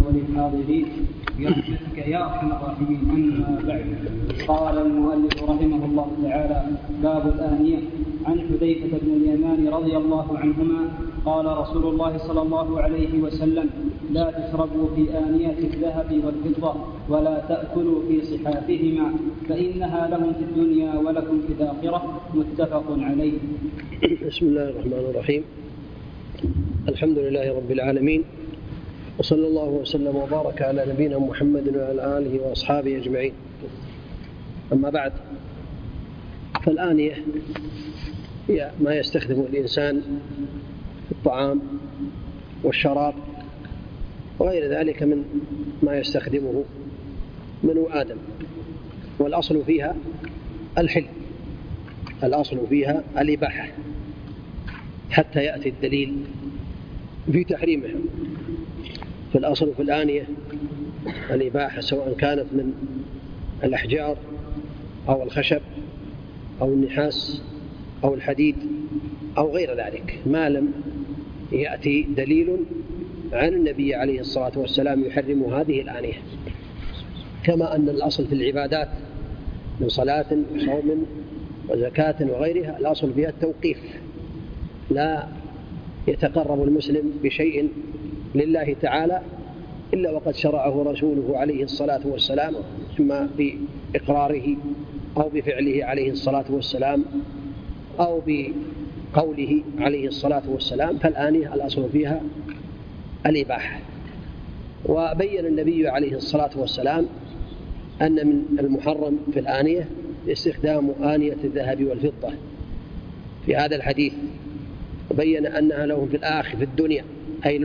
وللحاضرين برحمتك يا ارحم الراحمين. اما بعد، قال المؤلف رحمه الله تعالى: باب الآنية. عن حذيفة بن اليمان رضي الله عنهما قال رسول الله صلى الله عليه وسلم: لا تشربوا في آنية الذهب والفضة ولا تأكلوا في صحافهما فإنها لهم في الدنيا ولكم في الآخرة. متفق عليه. بسم الله الرحمن الرحيم. الحمد لله رب العالمين، وصلى الله وسلم وبارك على نبينا محمد وعلى آله وأصحابه أجمعين. أما بعد، فالآنية هي ما يستخدم الإنسان في الطعام والشراب وغير ذلك من ما يستخدمه بنو آدم، والأصل فيها الحل، الأصل فيها الإباحة حتى يأتي الدليل في تحريمها. فالأصل في الآنية الإباحة، سواء كانت من الأحجار أو الخشب أو النحاس أو الحديد أو غير ذلك، ما لم يأتي دليل عن النبي عليه الصلاة والسلام يحرم هذه الآنية. كما أن الأصل في العبادات من صلاة وصوم وزكاة وغيرها الأصل فيها التوقيف، لا يتقرب المسلم بشيء لله تعالى إلا وقد شرعه رسوله عليه الصلاة والسلام، إما بإقراره أو بفعله عليه الصلاة والسلام أو بقوله عليه الصلاة والسلام. فالآنية الأصل فيها الإباحة. وبين النبي عليه الصلاة والسلام أن من المحرم في الآنية استخدام آنية الذهب والفضة في هذا الحديث، وبين أنها لهم في الآخرة في الدنيا، أي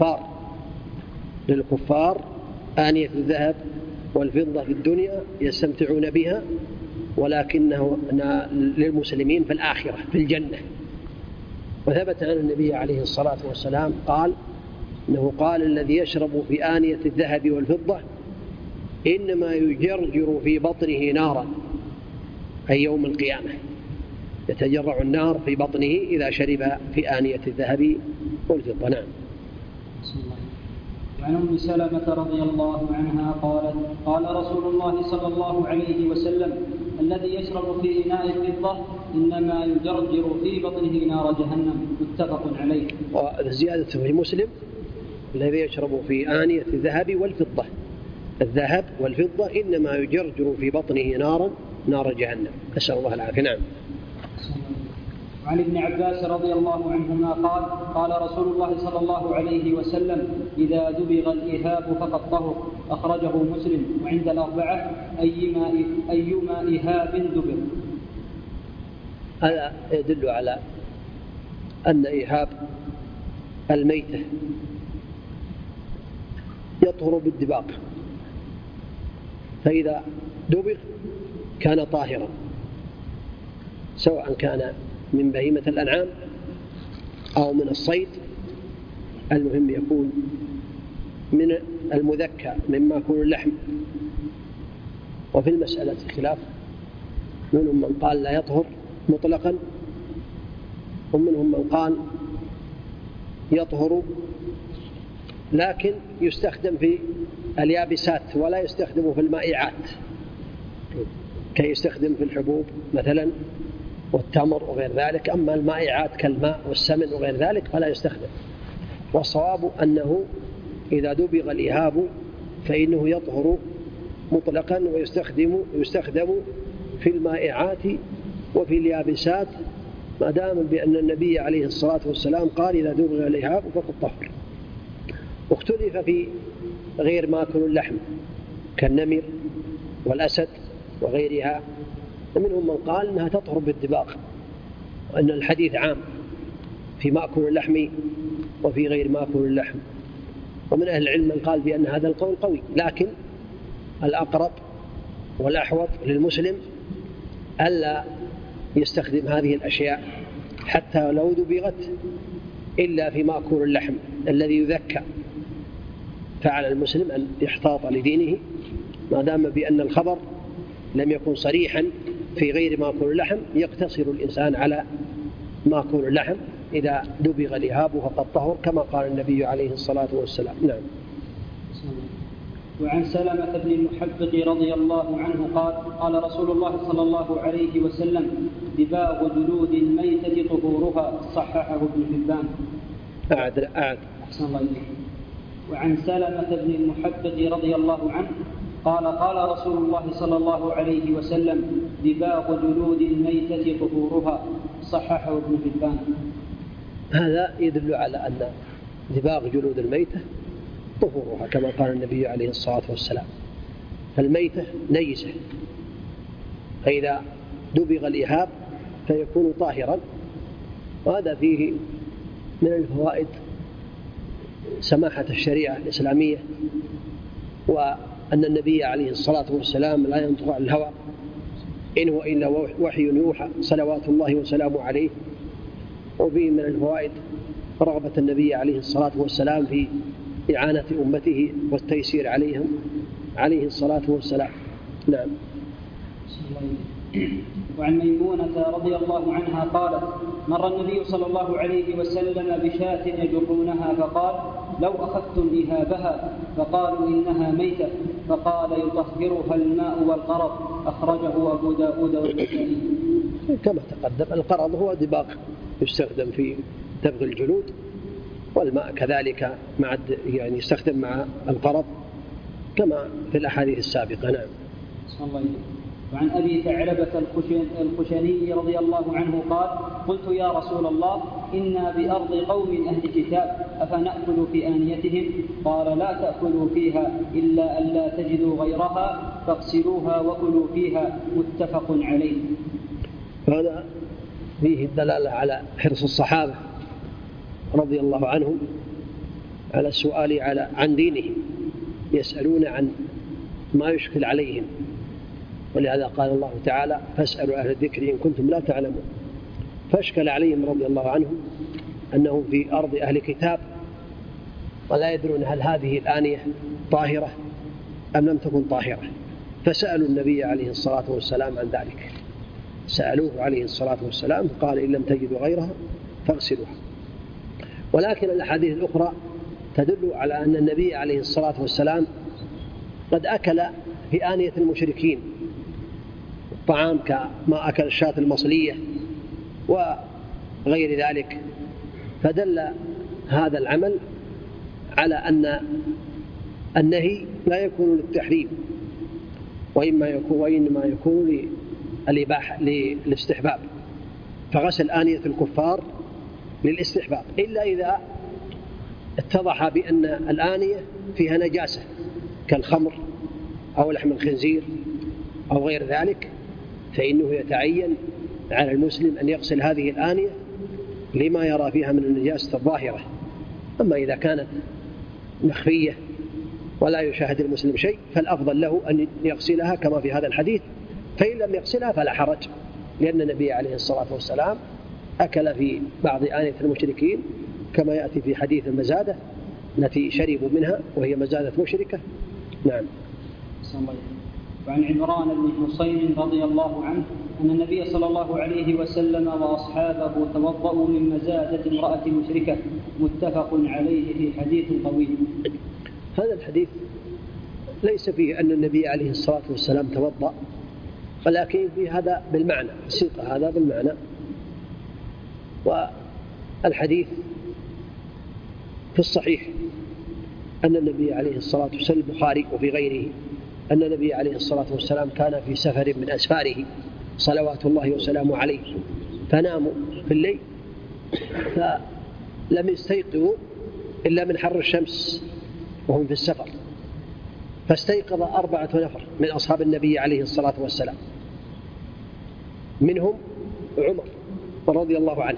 للكفار آنية الذهب والفضة في الدنيا يستمتعون بها، ولكنه للمسلمين في الآخرة في الجنة. وثبت عن النبي عليه الصلاة والسلام أنه قال: الذي يشرب في آنية الذهب والفضة إنما يجرجر في بطنه نارا، أي يوم القيامة يتجرع النار في بطنه إذا شرب في آنية الذهب والفضة. نعم. عن أم سلمة رضي الله عنها قالت: قال رسول الله صلى الله عليه وسلم: الذي يشرب في إناء الفضة إنما يجرجر في بطنه نار جهنم. متفق عليه. وزيادة في مسلم: الذي يشرب في آنية الذهب والفضة، الذهب والفضة إنما يجرجر في بطنه نار جهنم. أسأل الله العافية. نعم. عن ابن عباس رضي الله عنهما قال: قال رسول الله صلى الله عليه وسلم: إذا دبغ الإهاب فقد طهر. أخرجه مسلم. وعند الأربعة: أيما إهاب دبغ. هذا يدل على أن إهاب الميتة يطهر بالدباغ، فإذا دبغ كان طاهرا، سواء كان من بهيمة الأنعام أو من الصيد. المهم يكون من المذكى مما يكون اللحم. وفي المسألة خلاف، منهم من قال لا يطهر مطلقا، ومنهم من قال يطهر لكن يستخدم في اليابسات ولا يستخدم في المائعات، كي يستخدم في الحبوب مثلا والتمر وغير ذلك. أما المائعات كالماء والسمن وغير ذلك فلا يستخدم. والصواب أنه إذا دبغ الإهاب فإنه يطهر مطلقا ويستخدم في المائعات وفي اليابسات، ما دام بأن النبي عليه الصلاة والسلام قال: إذا دبغ الإهاب فقد طهر. واختلف في غير ماكل اللحم كالنمر والأسد وغيرها، ومنهم من قال أنها تطهر بالدباغ، وأن الحديث عام في مأكل اللحم وفي غير مأكل اللحم. ومن أهل العلم من قال بأن هذا القول قوي، لكن الأقرب والأحوط للمسلم ألا يستخدم هذه الأشياء حتى لو دبغت إلا في مأكل اللحم الذي يذكى. فعلى المسلم أن يحتاط لدينه ما دام بأن الخبر لم يكن صريحا في غير مأكل اللحم. يقتصر الإنسان على مأكل اللحم إذا دبغ الإهاب فقد طهر، كما قال النبي عليه الصلاة والسلام. نعم. وعن سلمة بن المحبق رضي الله عنه قال قال رسول الله صلى الله عليه وسلم دباغ جلود الميتة طهورها، صححه ابن حبان. أعد. أحسن الله إليك. وعن سلمة بن المحبق رضي الله عنه قال قال رسول الله صلى الله عليه وسلم دباغ جلود الميتة طهورها، صححه ابن حبان. هذا يدل على أن دباغ جلود الميتة طهورها كما قال النبي عليه الصلاة والسلام. فالميتة نجسة، فإذا دبغ الإهاب فيكون طاهرا. وهذا فيه من الفوائد سماحة الشريعة الإسلامية، وأن النبي عليه الصلاة والسلام لا ينطق عن الهوى، إن هو إلا وحي يوحى صلوات الله وسلامه عليه. وفيه من الفوائد رغبة النبي عليه الصلاة والسلام في إعانة أمته والتيسير عليهم عليه الصلاة والسلام. نعم. وعن ميمونة رضي الله عنها قالت مر النبي صلى الله عليه وسلم بشاة يجرونها فقال لو أخذتم إهابها، فقالوا إنها ميتة، فقال يطهرها الماء والقرض، أخرجه أبو داود والنسائي. كما تقدم القرض هو دباغ يستخدم في دبغ الجلود، والماء كذلك يعني يستخدم مع القرض كما في الأحاديث السابقة. نعم. صلى الله عليه وسلم. وعن أبي ثعلبة الخشني رضي الله عنه قال قلت يا رسول الله إنا بأرض قوم أهل كتاب أفنأكل في آنيتهم؟ قال لا تأكلوا فيها إلا أن لا تجدوا غيرها فاغسلوها وكلوا فيها، متفق عليه. هذا فيه الدلالة على حرص الصحابة رضي الله عنهم على السؤال عن دينهم، يسألون عن ما يشكل عليهم، ولهذا قال الله تعالى فاسألوا أهل الذكر إن كنتم لا تعلمون. فاشكل عليهم رضي الله عنهم أنهم في أرض أهل كتاب ولا يدرون هل هذه الآنية طاهرة أم لم تكن طاهرة، فسألوا النبي عليه الصلاة والسلام عن ذلك، سألوه عليه الصلاة والسلام قال إن لم تجدوا غيرها فاغسلوها. ولكن الأحاديث الأخرى تدل على أن النبي عليه الصلاة والسلام قد أكل في آنية المشركين طعام كما أكل الشاة المصلية وغير ذلك، فدل هذا العمل على أن النهي لا يكون للتحريم، وإنما يكون للإباحة للاستحباب. فغسل آنية الكفار للاستحباب، إلا إذا اتضح بأن الآنية فيها نجاسة كالخمر أو لحم الخنزير أو غير ذلك، فإنه يتعين على المسلم أن يغسل هذه الآنية لما يرى فيها من النجاسة الظاهرة. أما إذا كانت مخفية ولا يشاهد المسلم شيء فالأفضل له أن يغسلها كما في هذا الحديث، فإن لم يغسلها فلا حرج، لأن النبي عليه الصلاة والسلام أكل في بعض آنية المشركين كما يأتي في حديث المزادة التي شربوا منها وهي مزادة مشركة. نعم. وعن عمران بن حسين رضي الله عنه أن النبي صلى الله عليه وسلم وأصحابه توضأوا من مزادة امرأة مشركة، متفق عليه في حديث طويل. هذا الحديث ليس فيه أن النبي عليه الصلاة والسلام توضأ، ولكن في هذا بالمعنى، سيق هذا بالمعنى. والحديث في الصحيح أن النبي عليه الصلاة والسلام البخاري وفي غيره أن النبي عليه الصلاة والسلام كان في سفر من أسفاره صلوات الله وسلامه عليه، فناموا في الليل فلم يستيقظوا إلا من حر الشمس وهم في السفر، فاستيقظ 4 نفر من أصحاب النبي عليه الصلاة والسلام، منهم عمر رضي الله عنه.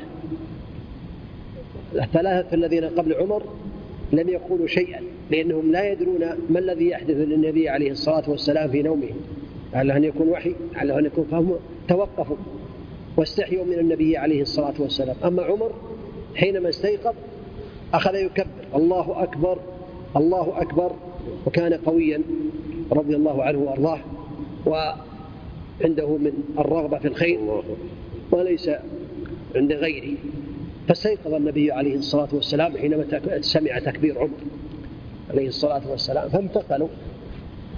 3 الذين قبل عمر لم يقولوا شيئا لأنهم لا يدرون ما الذي يحدث للنبي عليه الصلاة والسلام في نومه، على أن يكون وحي، على أن يكون فهم، توقفوا واستحيوا من النبي عليه الصلاة والسلام. أما عمر حينما استيقظ أخذ يكبر الله أكبر الله أكبر، وكان قويا رضي الله عنه وأرضاه، وعنده من الرغبة في الخير وليس عند غيره. فاستيقظ النبي عليه الصلاة والسلام حينما سمع تكبير عمر عليه الصلاة والسلام، فانتقلوا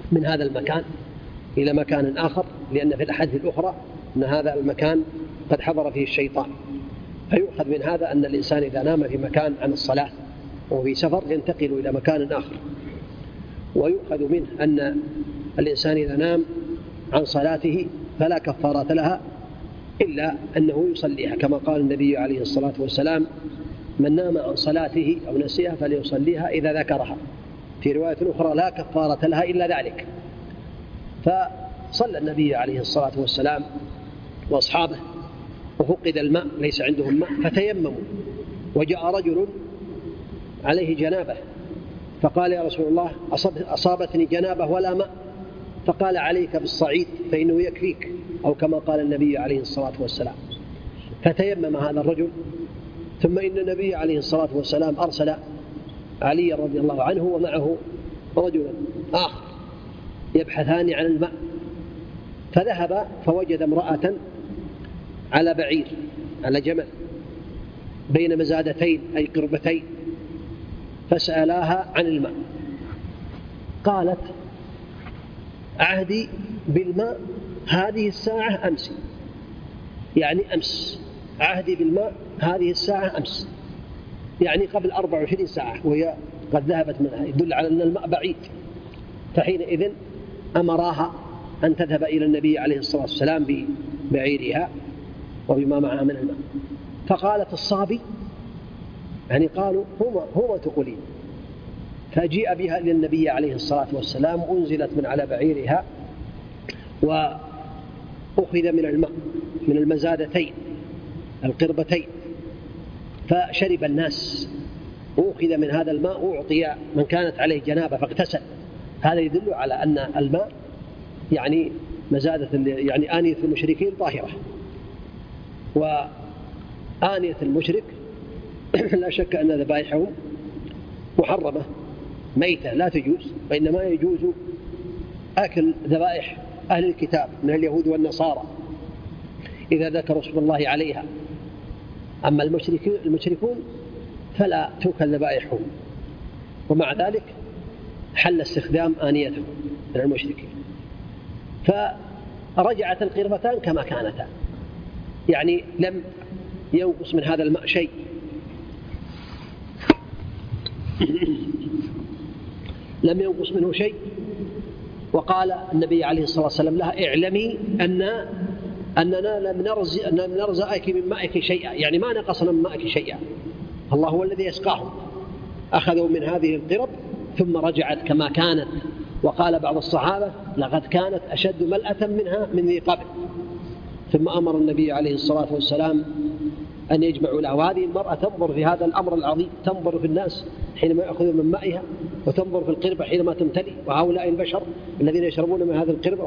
من هذا المكان إلى مكان آخر، لأن في الأحاديث الأخرى أن هذا المكان قد حضر فيه الشيطان. فيؤخذ من هذا أن الإنسان إذا نام في مكان عن الصلاة وفي سفر ينتقل إلى مكان آخر. ويؤخذ منه أن الإنسان إذا نام عن صلاته فلا كفارة لها إلا أنه يصليها، كما قال النبي عليه الصلاة والسلام: من نام عن صلاته أو نسيها فليصليها إذا ذكرها. في رواية أخرى: لا كفارة لها إلا ذلك. فصلى النبي عليه الصلاة والسلام وأصحابه وفقد الماء، ليس عندهم ماء، فتيمموا، وجاء رجل عليه جنابة فقال: يا رسول الله، أصابتني جنابة ولا ماء. فقال: عليك بالصعيد فإنه يكفيك، أو كما قال النبي عليه الصلاة والسلام. فتيمم هذا الرجل، ثم إن النبي عليه الصلاة والسلام أرسل علي رضي الله عنه ومعه رجل آخر يبحثان عن الماء، فذهب فوجد امرأة على بعير، على جمل، بين مزادتين أي قربتين، فسألاها عن الماء. قالت: عهدي بالماء هذه الساعة أمس، يعني أمس، عهدي بالماء هذه الساعة أمس، يعني قبل 24 ساعة، وهي قد ذهبت منها، يدل على أن الماء بعيد. فحينئذ أمراها أن تذهب إلى النبي عليه الصلاة والسلام ببعيرها وبما معها من الماء. فقالت: الصابي، يعني قالوا هما تقولين. فجيء بها إلى النبي عليه الصلاة والسلام، أنزلت من على بعيرها وأخذ من الماء من المزادتين القربتين، فشرب الناس، وأخذ من هذا الماء وأعطي من كانت عليه جنابة فاغتسل. هذا يدل على أن الماء يعني مزادة، يعني آنية المشركين طاهرة، وآنية المشرك لا شك أن ذبائحهم محرمة ميتة لا تجوز، وإنما يجوز أكل ذبائح أهل الكتاب من اليهود والنصارى إذا ذكروا اسم الله عليها. أما المشركون فلا تؤكل ذبائحهم، ومع ذلك حل استخدام آنيتهم من المشركين. فرجعت القربتان كما كانتا، يعني لم ينقص من هذا الماء شيء. لم ينقص منه شيء. وقال النبي عليه الصلاة والسلام لها: اعلمي أننا لم نرزقك من مائك شيئا، يعني ما نقصنا من مائك شيئا، الله هو الذي يسقاهم. أخذوا من هذه القرب ثم رجعت كما كانت. وقال بعض الصحابة: لقد كانت أشد ملأة منها من ذي قبل. ثم أمر النبي عليه الصلاة والسلام أن يجمعوا له. وهذه المرأة تنظر في هذا الأمر العظيم، تنظر في الناس حينما يأخذون من مائها، وتنظر في القربة حينما تمتلئ. وهؤلاء البشر الذين يشربون من هذه القربة،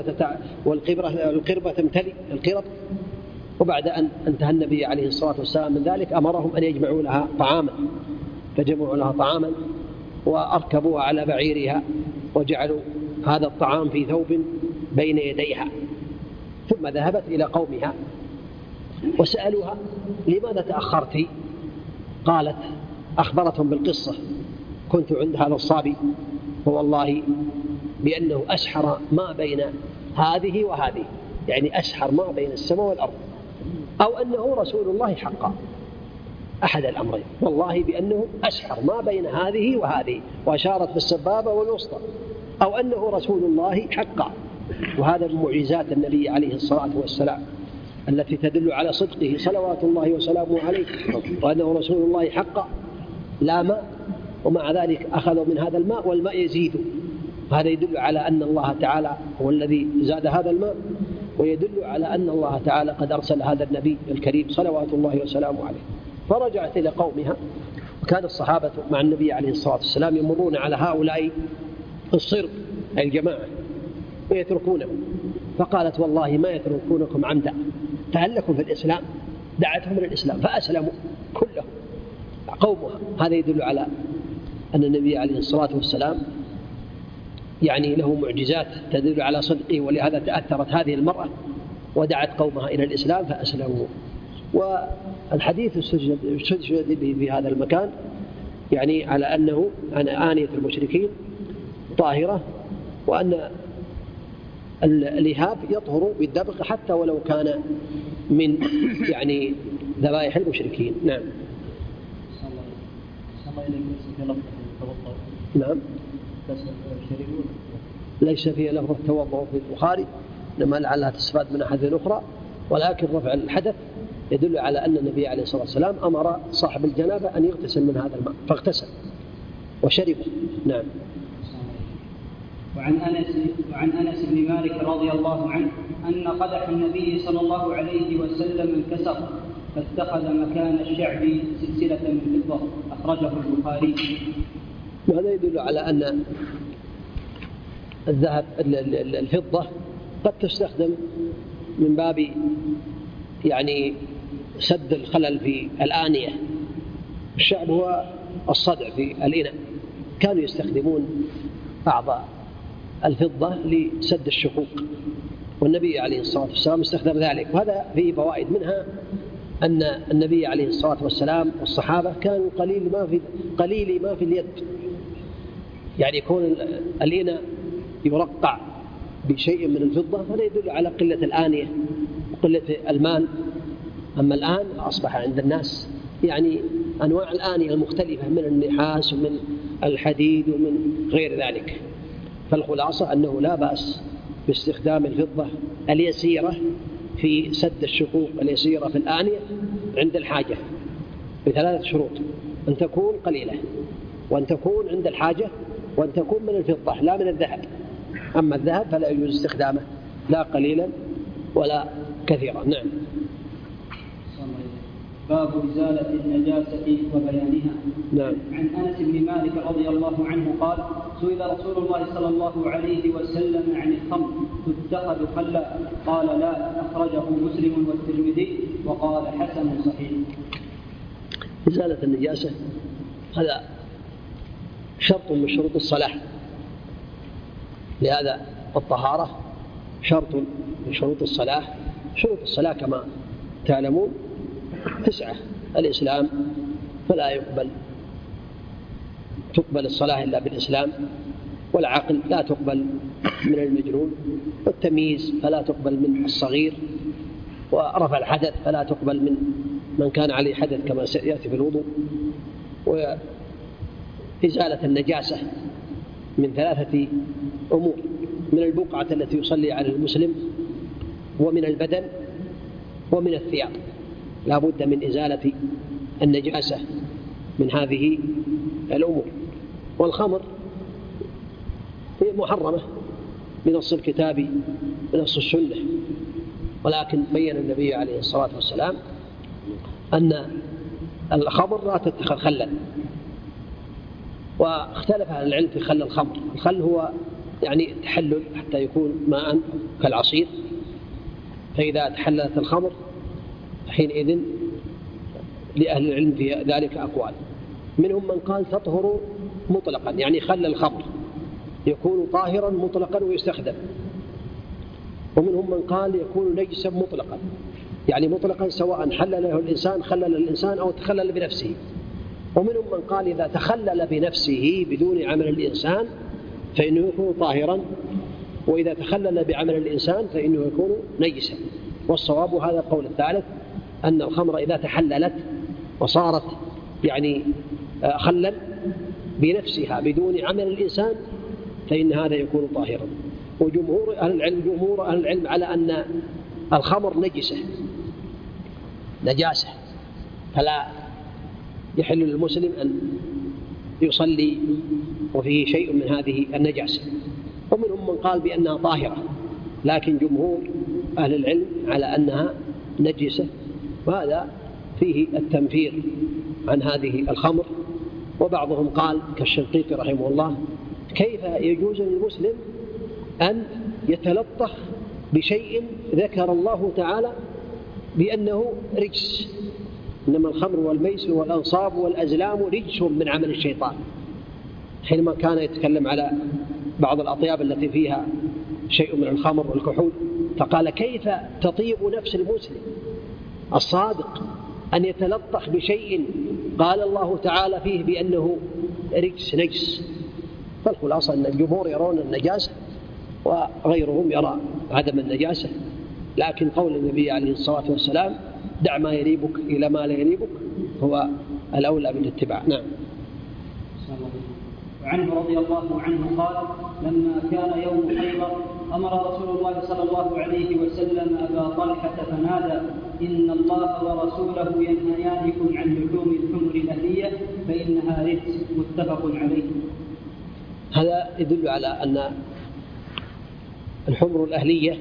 والقربة تمتلئ القرب. وبعد أن انتهى النبي عليه الصلاة والسلام من ذلك أمرهم أن يجمعوا لها طعاما، فجمعوا لها طعاما وأركبوها على بعيرها، وجعلوا هذا الطعام في ثوب بين يديها. ثم ذهبت إلى قومها وسألوها: لماذا تأخرت؟ قالت: أخبرتهم بالقصة: كنت عند هذا الصابي، ووالله بأنه أسحر ما بين هذه وهذه، يعني أسحر ما بين السماء والأرض، أو أنه رسول الله حقا، أحد الأمرين، والله بأنه أسحر ما بين هذه وهذه، وأشارت بالسبابة والوسطى، أو أنه رسول الله حقا. وهذا من معجزات النبي عليه الصلاة والسلام التي تدل على صدقه صلوات الله وسلامه عليه، وأنه رسول الله حقا لا ماء، ومع ذلك أخذوا من هذا الماء والماء يزيد. هذا يدل على أن الله تعالى هو الذي زاد هذا الماء، ويدل على أن الله تعالى قد أرسل هذا النبي الكريم صلوات الله وسلامه عليه. فرجعت إلى قومها، وكان الصحابة مع النبي عليه الصلاة والسلام يمرون على هؤلاء الصرب أي الجماعة ويتركونهم، فقالت: والله ما يتركونكم عمدا، فهل لكم في الإسلام؟ دعتهم إلى الإسلام فأسلموا كلهم قومها. هذا يدل على أن النبي عليه الصلاة والسلام يعني له معجزات تدل على صدقه، ولهذا تأثرت هذه المرأة ودعت قومها إلى الإسلام فأسلموا. والحديث استشهد به في هذا المكان يعني على أنه آنية المشركين طاهرة وأن الإهاب يطهر بالدبغ حتى ولو كان من يعني ذبائح المشركين. نعم. نعم. ليس فيها لفظ التوضؤ في البخاري، إنما لعلها تستفاد من أحاديث أخرى، ولكن رفع الحدث يدل على أن النبي عليه الصلاة والسلام أمر صاحب الجنابة أن يغتسل من هذا الماء فاغتسل وشرب. نعم. وعن أنس بن مالك رضي الله عنه أن قدح النبي صلى الله عليه وسلم انكسر فاتخذ مكان الشعب سلسلة من فضة، أخرجه البخاري. وهذا يدل على أن الفضة قد تستخدم من باب يعني سد الخلل في الآنية. الشعب هو الصدع في الإناء، كانوا يستخدمون بعض الفضة لسد الشقوق، والنبي عليه الصلاة والسلام استخدم ذلك. وهذا فيه فوائد، منها أن النبي عليه الصلاة والسلام والصحابة كانوا قليل ما في اليد، يعني يكون الإناء يرقع بشيء من الفضة، هذا يدل على قلة الآنية وقلة المال. أما الآن أصبح عند الناس يعني أنواع الآنية المختلفة من النحاس ومن الحديد ومن غير ذلك. فالخلاصة أنه لا بأس باستخدام الفضة اليسيرة في سد الشقوق اليسيرة في الآنية عند الحاجة، بثلاثة شروط: أن تكون قليلة، وأن تكون عند الحاجة، وأن تكون من الفضة لا من الذهب. أما الذهب فلا يجوز استخدامه لا قليلا ولا كثيرا. نعم. باب إزالة النجاسة وبيانها. نعم. عن أنس بن مالك رضي الله عنه قال: سئل رسول الله صلى الله عليه وسلم عن الخمر تتخذ خلا؟ قال: لا. أخرجه مسلم والترمذي وقال حسن صحيح. إزالة النجاسة هذا شرط من شروط الصلاة، لهذا الطهارة شرط من شروط الصلاة. شروط الصلاة كما تعلمون 9: الإسلام، فلا تقبل الصلاة إلا بالإسلام، والعقل لا تقبل من المجنون، والتمييز فلا تقبل من الصغير، ورفع الحدث فلا تقبل من كان عليه حدث كما سيأتي في الوضوء، وإزالة النجاسة من 3 أمور: من البقعة التي يصلي على المسلم، ومن البدن، ومن الثياب. لا بد من إزالة النجاسة من هذه الأمور. والخمر هي محرمة بنص الكتاب بنص السنة، ولكن بين النبي عليه الصلاة والسلام أن الخمر لا تتخذ خلا. واختلف أهل العلم في خل الخمر. الخل هو يعني تحلل حتى يكون ماء كالعصير، فإذا تحللت الخمر حينئذ لأهل العلم في ذلك أقوال. منهم من قال تطهر مطلقا، يعني خل الخمر يكون طاهرا مطلقا ويستخدم. ومنهم من قال يكون نجسا مطلقا، يعني مطلقا سواء خلل الإنسان أو تخلل بنفسه. ومنهم من قال إذا تخلل بنفسه بدون عمل الإنسان فإنه يكون طاهرا، وإذا تخلل بعمل الإنسان فإنه يكون نجسا. والصواب هذا القول الثالث، أن الخمر إذا تحللت وصارت يعني خلا بنفسها بدون عمل الإنسان فإن هذا يكون طاهرا. وجمهور أهل العلم على أن الخمر نجاسة، فلا يحل للمسلم أن يصلي وفيه شيء من هذه النجاسة. ومنهم من قال بأنها طاهرة، لكن جمهور أهل العلم على أنها نجسة، وهذا فيه التنفير عن هذه الخمر. وبعضهم قال كالشنقيطي رحمه الله: كيف يجوز للمسلم أن يتلطخ بشيء ذكر الله تعالى بأنه رجس؟ إنما الخمر والميسر والأنصاب والأزلام رجس من عمل الشيطان. حينما كان يتكلم على بعض الأطياب التي فيها شيء من الخمر والكحول، فقال: كيف تطيب نفس المسلم الصادق أن يتلطخ بشيء قال الله تعالى فيه بأنه نجس. فالخلاصة أن الجمهور يرون النجاسة وغيرهم يرى عدم النجاسة، لكن قول النبي عليه الصلاة والسلام دع ما يريبك إلى ما لا يريبك هو الأولى بالاتباع. نعم. وعنه رضي الله عنه قال: لما كان يوم خيبر أمر رسول الله صلى الله عليه وسلم أبا طلحة فنادى: إن الله ورسوله ينهيانكم عن لحوم الحمر الأهلية فإنها رجس. متفق عليه. هذا يدل على أن الحمر الأهلية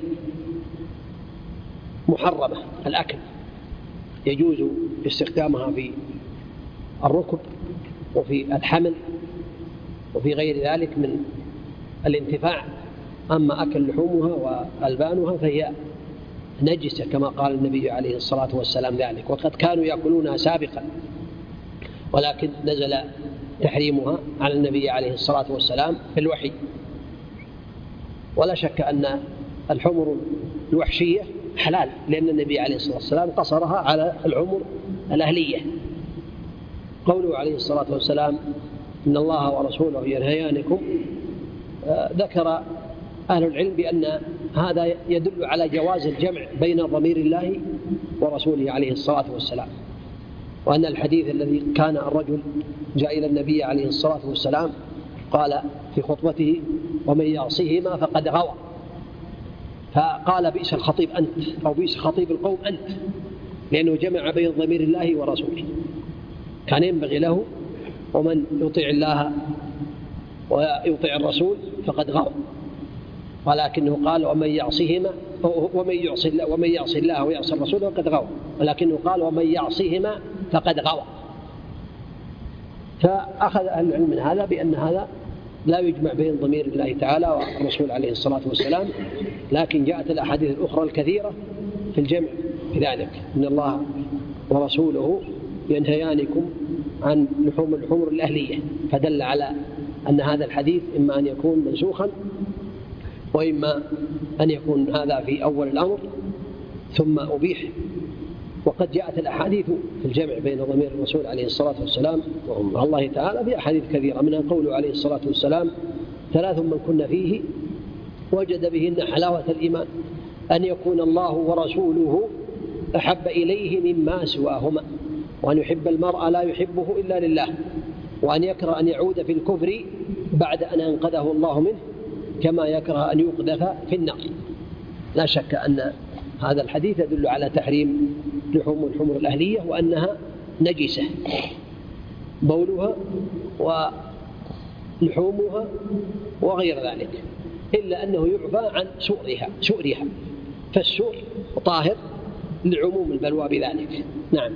محرمة الأكل، يجوز استخدامها في الركب وفي الحمل وفي غير ذلك من الانتفاع. أما أكل لحومها وألبانها فهي نجسة كما قال النبي عليه الصلاة والسلام ذلك، وقد كانوا يأكلونها سابقا، ولكن نزل تحريمها على النبي عليه الصلاة والسلام في الوحي. ولا شك أن الحمر الوحشية حلال، لأن النبي عليه الصلاة والسلام قصرها على الحمر الأهلية. قوله عليه الصلاة والسلام: إن الله ورسوله ينهيانكم، ذكر أهل العلم بأن هذا يدل على جواز الجمع بين ضمير الله ورسوله عليه الصلاة والسلام، وأن الحديث الذي كان الرجل جاء إلى النبي عليه الصلاة والسلام قال في خطبته: ومن يعصيهما فقد غوى، فقال: بئس الخطيب أنت، أو بئس خطيب القوم أنت، لأنه جمع بين ضمير الله ورسوله. كان ينبغي له: ومن يطيع الله ويطيع الرسول فقد غوى، ولكنه قال: ومن يعصيهما، ومن يعصي الله ويعصي الرسول فقد غوى، ولكنه قال: ومن يعصيهما فقد غوى. فأخذ أهل العلم من هذا بأن هذا لا يجمع بين ضمير الله تعالى والرسول عليه الصلاة والسلام، لكن جاءت الأحاديث الأخرى الكثيرة في الجمع بذلك: إن الله ورسوله ينهيانكم عن لحوم الحمر الأهلية، فدل على أن هذا الحديث إما أن يكون منسوخا، وإما أن يكون هذا في أول الأمر ثم أبيح. وقد جاءت الأحاديث في الجمع بين ضمير الرسول عليه الصلاة والسلام ومع الله تعالى في أحاديث كثيرة، منها قوله عليه الصلاة والسلام: 3 من كن فيه وجد بهن حلاوة الإيمان: أن يكون الله ورسوله أحب إليه مما سواهما، وأن يحب المرء لا يحبه إلا لله، وأن يكره أن يعود في الكفر بعد أن أنقذه الله منه، كما يكره أن يقذف في النار. لا شك أن هذا الحديث يدل على تحريم لحوم الحمر الأهلية، وأنها نجسة بولها ولحومها وغير ذلك، إلا أنه يعفى عن سؤرها، فالسؤر طاهر لعموم البلوى بذلك. نعم.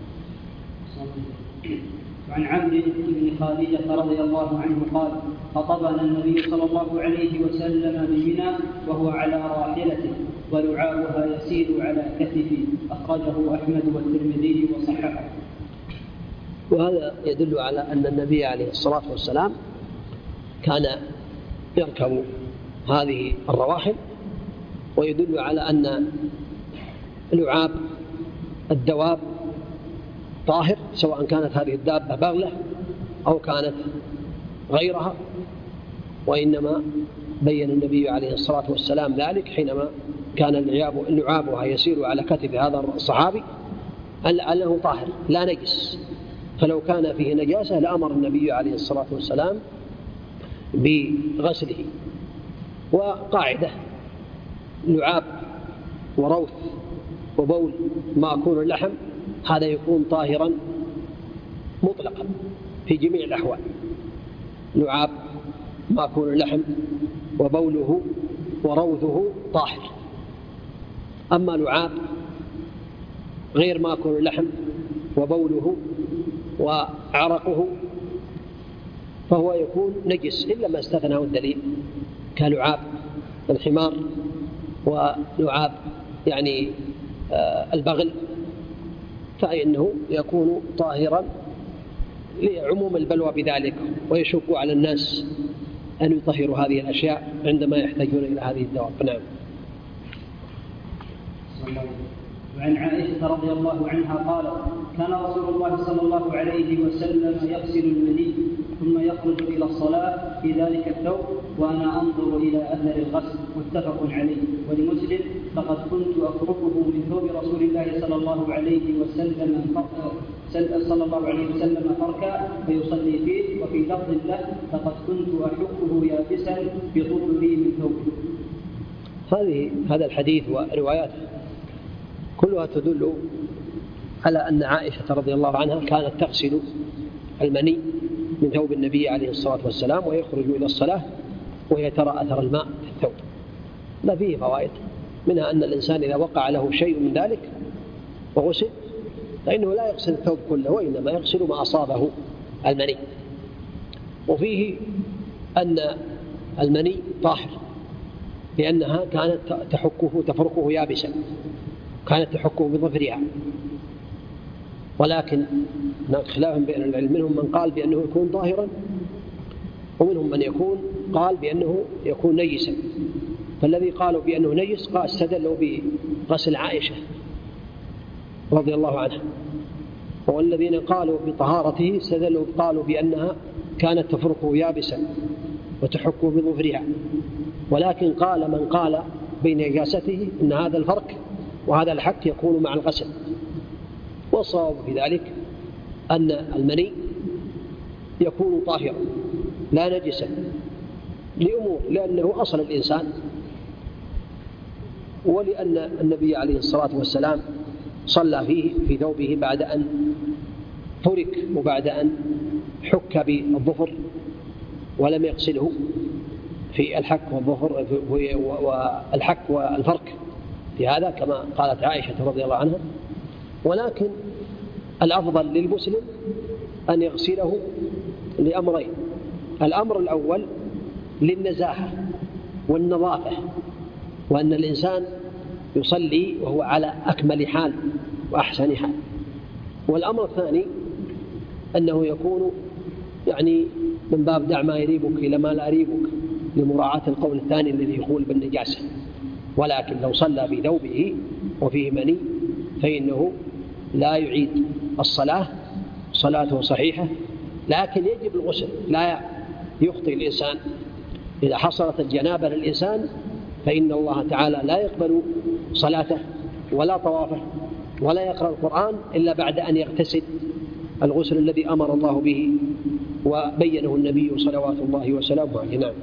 عن عبد بن خارجة رضي الله عنه قال: خطبنا النبي صلى الله عليه وسلم بمنى وهو على راحلته ولعابها يسير على كتفه. أخرجه أحمد والترمذي وصححه. وهذا يدل على أن النبي عليه الصلاة والسلام كان يركب هذه الرواحل، ويدل على أن لعاب الدواب طاهر، سواء كانت هذه الدابة بغلة أو كانت غيرها. وإنما بين النبي عليه الصلاة والسلام ذلك حينما كان لعابها يسير على كتف هذا الصحابي أنه طاهر لا نجس، فلو كان فيه نجاسة لأمر النبي عليه الصلاة والسلام بغسله. وقاعدة: لعاب وروث وبول مأكول اللحم هذا يكون طاهرا مطلقا في جميع الأحوال. لعاب مأكول اللحم وبوله وروثه طاهر. أما لعاب غير مأكول اللحم وبوله وعرقه فهو يكون نجس إلا ما استثناه الدليل، كلعاب الحمار ولعاب البغل، فإنه يكون طاهرا لعموم البلوى بذلك، ويشق على الناس أن يطهروا هذه الأشياء عندما يحتاجون إلى هذه الدواب. نعم. وعن عائشة رضي الله عنها قالت: كان رسول الله صلى الله عليه وسلم يغسل المني ثم يخرج إلى الصلاة في ذلك الثوب وأنا أنظر إلى أثر الغسل، متفق عليه. ولمسلم: لقد كنت أفركه من ثوب رسول الله صلى الله عليه وسلم فركا فيصلي فيه. وفي لفظ له: لقد كنت أحكه يابسا يطول لي من ثوبه. هذا الحديث ورواياته كلها تدل على أن عائشة رضي الله عنها كانت تغسل المني من ثوب النبي عليه الصلاة والسلام ويخرج إلى الصلاة وهي ترى أثر الماء في الثوب. لا فيه فوائد، منها أن الإنسان إذا وقع له شيء من ذلك وغسل فإنه لا يغسل الثوب كله، وإنما يغسل ما أصابه المني. وفيه أن المني طاهر لأنها كانت تفركه يابسا، كانت تحكه بظفرها. ولكن هناك خلاف بين العلم، منهم من قال بأنه يكون طاهرا ومنهم من قال بأنه يكون نجسا. فالذي قالوا بأنه نجس استدلوا بغسل عائشة رضي الله عنها، والذين قالوا بطهارته استدلوا قالوا بأنها كانت تفركه يابسا وتحكه بظفرها. ولكن قال من قال بنجاسته إن هذا الفرك وهذا الحك يكون مع الغسل. والصواب في ذلك أن المني يكون طاهرا لا نجسا لأمور: لأنه أصل الإنسان، ولأن النبي عليه الصلاة والسلام صلى فيه في ثوبه بعد أن فرك وبعد أن حك بالظفر ولم يغسله في الحك والظفر والحك والفرك في هذا كما قالت عائشة رضي الله عنها. ولكن الأفضل للمسلم أن يغسله لأمرين: الأمر الأول للنزاهة والنظافة، وأن الإنسان يصلي وهو على أكمل حال وأحسن حال. والأمر الثاني أنه يكون من باب دع ما يريبك إلى ما لا يريبك، لمراعاة القول الثاني الذي يقول بالنجاسة. ولكن لو صلى في ثوبه وفيه مني فإنه لا يعيد الصلاة، صلاته صحيحة، لكن يجب الغسل. لا يخطئ الإنسان إذا حصلت الجنابة للإنسان فإن الله تعالى لا يقبل صلاته ولا طوافه ولا يقرأ القرآن إلا بعد أن يغتسل الغسل الذي أمر الله به وبينه النبي صلوات الله وسلامه عليه. نعم.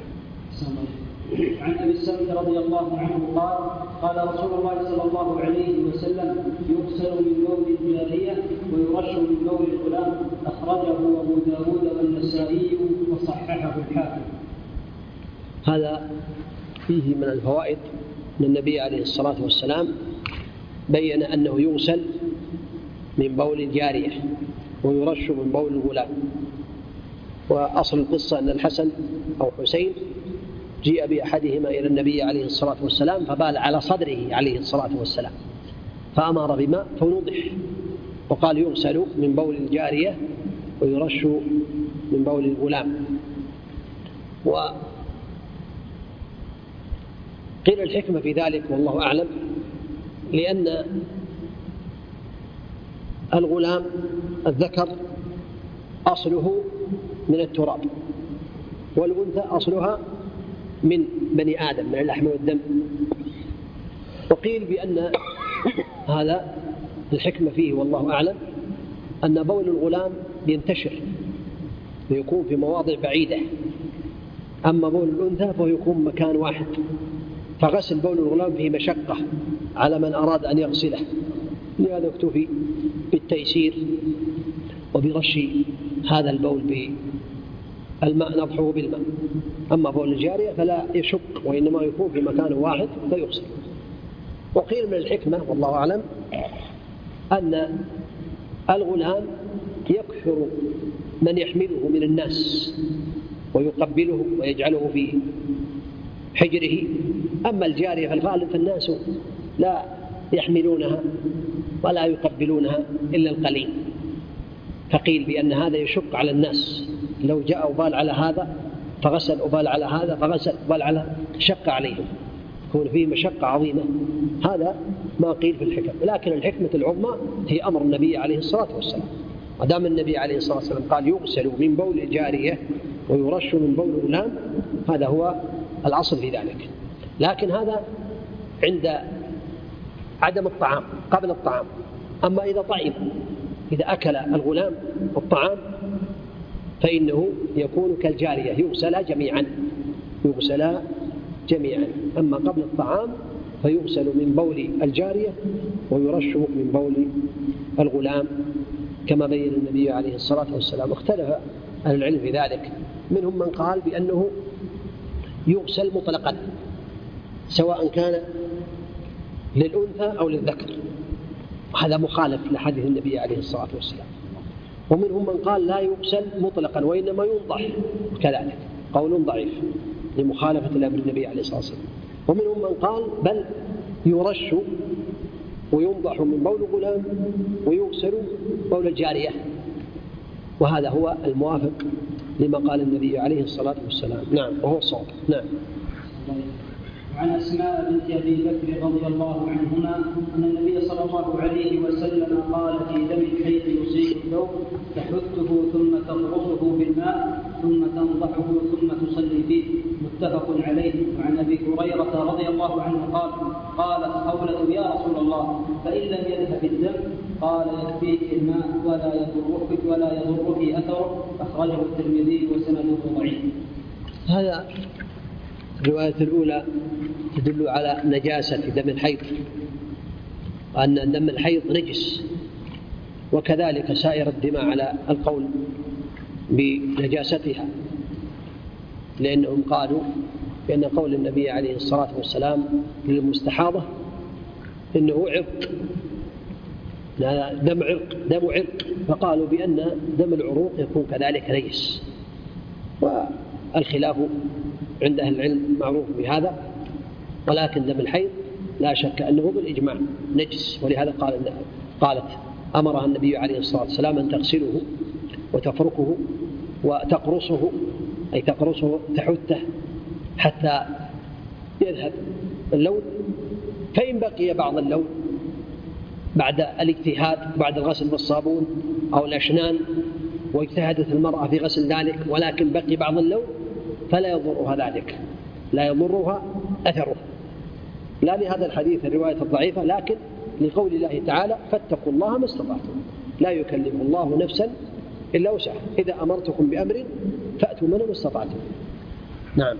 عن أبي السلمة رضي الله عنه قال رسول الله صلى الله عليه وسلم: يغسل من بول الجارية ويرش من بول الغلام. أخرجه أبو داود والنسائي وصححه الحاكم. هذا فيه من الفوائد أن النبي عليه الصلاة والسلام بين أنه يغسل من بول الجارية ويرش من بول الغلام. وأصل القصة أن الحسن أو حسين جيء بأحدهما إلى النبي عليه الصلاة والسلام فبال على صدره عليه الصلاة والسلام، فأمر بماء فنضح وقال: يغسل من بول الجارية ويرش من بول الغلام. وقيل الحكمة في ذلك والله أعلم، لأن الغلام الذكر أصله من التراب، والأنثى أصلها من بني آدم من اللحم والدم. وقيل بأن هذا الحكمة فيه والله أعلم أن بول الغلام ينتشر ويكون في مواضع بعيدة، أما بول الأنثى فهو يكون مكان واحد، فغسل بول الغلام فيه مشقة على من أراد أن يغسله، لهذا اكتفي بالتيسير وبرش هذا البول بالماء، نضحه بالماء. أما بول الجارية فلا يشق وإنما يكون في مكان واحد فيغسل. وقيل من الحكمة والله أعلم أن الغلام يكثر من يحمله من الناس ويقبله ويجعله في حجره، أما الجارية في الغالب فالناس لا يحملونها ولا يقبلونها إلا القليل، فقيل بأن هذا يشق على الناس، لو جاء وبال على هذا فغسل وبال على هذا فغسل وبال على شق عليهم، يكون فيه مشقة عظيمة. هذا ما قيل في الحكم، لكن الحكمة العظمى هي أمر النبي عليه الصلاة والسلام ودام النبي عليه الصلاة والسلام قال يغسل من بول الجارية ويرش من بول الغلام، هذا هو الأصل في ذلك. لكن هذا عند عدم الطعام قبل الطعام. أما إذا طعم، إذا أكل الغلام الطعام فإنه يكون كالجارية، يغسل جميعا. أما قبل الطعام فيغسل من بول الجارية ويرش من بول الغلام كما بين النبي عليه الصلاة والسلام. اختلف أهل العلم في ذلك، منهم من قال بأنه يغسل مطلقا سواء كان للأنثى أو للذكر، هذا مخالف لحديث النبي عليه الصلاة والسلام. ومنهم من قال لا يغسل مطلقا وإنما ينضح، كذلك قول ضعيف لمخالفة الأمر النبي عليه الصلاة والسلام. ومنهم من قال بل يرش وينضح من بول غلام ويغسل بول الجارية، وهذا هو الموافق لما قال النبي عليه الصلاة والسلام. نعم، وهو الصواب. نعم. عن أسماء بنت أبي بكر رضي الله عنهما أن النبي صلى الله عليه وسلم قال في دم الحيض يصيب الثوب تحثه ثم تغرسه بالماء ثم تنضحه ثم تصلي فيه، متفق عليه. وعن أبي هريرة رضي الله عنه قال قالت خولة يا رسول الله فإن لم يذهب الدم؟ قال يكفيك الماء ولا يضرك أثره، أخرجه الترمذي وسنده ضعيف. هذا الرواية الأولى تدل على نجاسة دم الحيض، وأن دم الحيض نجس، وكذلك سائر الدماء على القول بنجاستها، لأنهم قالوا بأن قول النبي عليه الصلاة والسلام للمستحاضة إنه عرق، دم عرق، فقالوا بأن دم العروق يكون كذلك نجس. والخلاف عند أهل العلم معروف بهذا، ولكن دم الحيض لا شك أنه بالإجماع نجس، ولهذا قالت أمرها النبي عليه الصلاة والسلام أن تغسله وتفركه وتقرصه، أي تقرصه تحته حتى يذهب اللون، فإن بقي بعض اللون بعد الاجتهاد بعد الغسل بالصابون أو الأشنان واجتهدت المرأة في غسل ذلك ولكن بقي بعض اللون فلا يضرها ذلك، لا يضرها أثره، لا لهذا الحديث الرواية الضعيفة، لكن لقول الله تعالى فاتقوا الله ما استطعتم، لا يكلف الله نفسا إلا وسعها، إذا أمرتكم بأمر فأتوا منه ما استطعتم. نعم.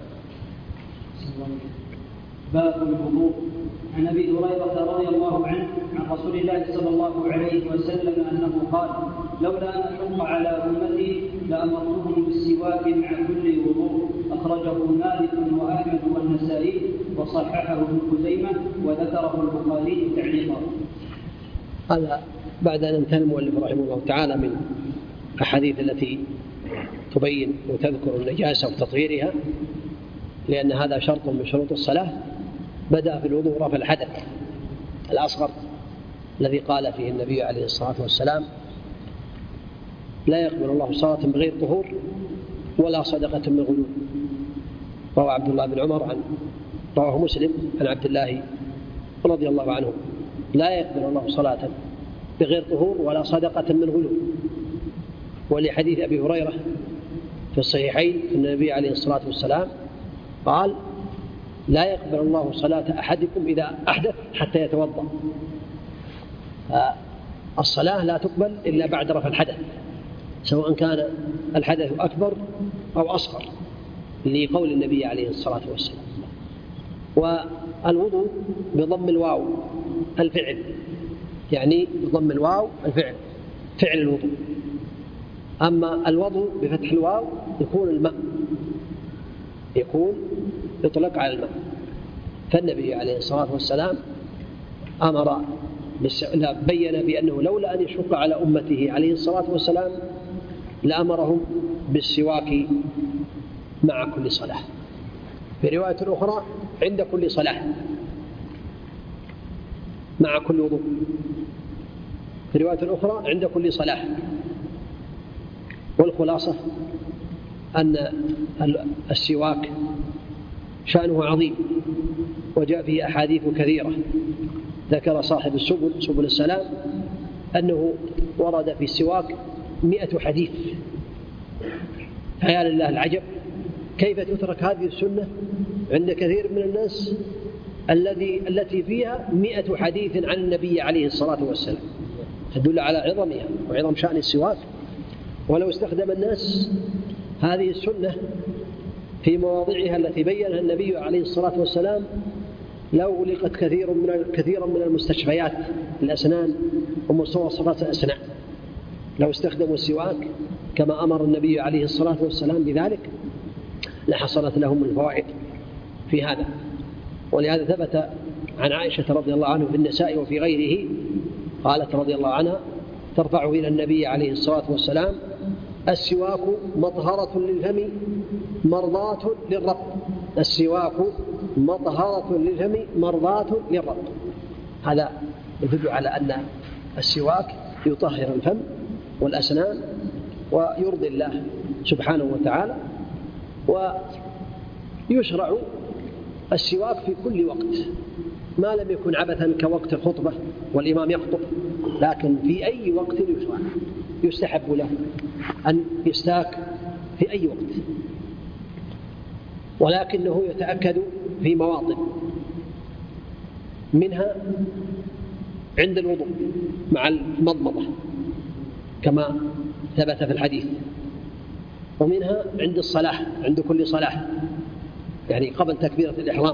باب الوضوء. عن أبي هريرة رضي الله عنه عن رسول الله صلى الله عليه وسلم أنه قال لولا أن أشق على أمتي لأمرتهم بالسواك مع كل وضوء، أخرجه مالك وأحمد والنسائي وصححه ابن خزيمة وذكره البخاري تعليقا. هذا بعد أن انتهى المؤلف رحمه الله تعالى من الأحاديث التي تبين وتذكر النجاسة وتطهيرها، لأن هذا شرط من شروط الصلاة، بدأ في الوضوء رفع الحدث الأصغر الذي قال فيه النبي عليه الصلاة والسلام لا يقبل الله صلاة بغير طهور ولا صدقة من غلول. روى عبد الله بن عمر رواه مسلم عن عبد الله رضي الله عنه لا يقبل الله صلاة بغير طهور ولا صدقة من غلول. ولحديث أبي هريرة في الصحيحين أن النبي عليه الصلاة والسلام قال لا يقبل الله صلاة أحدكم إذا أحدث حتى يتوضأ. الصلاة لا تقبل إلا بعد رفع الحدث، سواء كان الحدث أكبر أو أصغر، لقول النبي عليه الصلاة والسلام. والوضوء بضم الواو الفعل، يعني بضم الواو الفعل، فعل الوضوء. أما الوضوء بفتح الواو يكون الماء، يكون يطلق على الماء. فالنبي عليه الصلاة والسلام بين بأنه لولا أن يشق على أمته عليه الصلاة والسلام لأمرهم بالسواك مع كل صلاة. في رواية أخرى عند كل صلاة مع كل وضوء، في رواية أخرى عند كل صلاة. والخلاصة أن السواك شأنه عظيم، وجاء فيه أحاديث كثيرة. ذكر صاحب سبل السلام أنه ورد في السواك 100 حديث. فيا لله العجب كيف تترك هذه السنة عند كثير من الناس التي فيها 100 حديث عن النبي عليه الصلاة والسلام، تدل على عظمها وعظم شأن السواك. ولو استخدم الناس هذه السنة في مواضعها التي بينها النبي عليه الصلاة والسلام لأغلقت كثيرا من المستشفيات الأسنان ومستوصفات الأسنان. لو استخدموا السواك كما أمر النبي عليه الصلاة والسلام بذلك لحصلت لهم الفوائد في هذا. ولهذا ثبت عن عائشة رضي الله عنها في النساء وفي غيره قالت رضي الله عنها ترفع إلى النبي عليه الصلاة والسلام: السواك مطهرة للفم مرضاة للرب. السواك مطهرة للفم مرضاة للرب. هذا يدل على أن السواك يطهر الفم والأسنان ويرضي الله سبحانه وتعالى. ويشرع السواك في كل وقت ما لم يكن عبثا كوقت الخطبة والإمام يخطب، لكن في أي وقت يشرع، يستحب له أن يستاك في أي وقت، ولكنه يتأكد في مواطن، منها عند الوضوء مع المضمضة كما ثبت في الحديث، ومنها عند الصلاة عند كل صلاة يعني قبل تكبيرة الإحرام.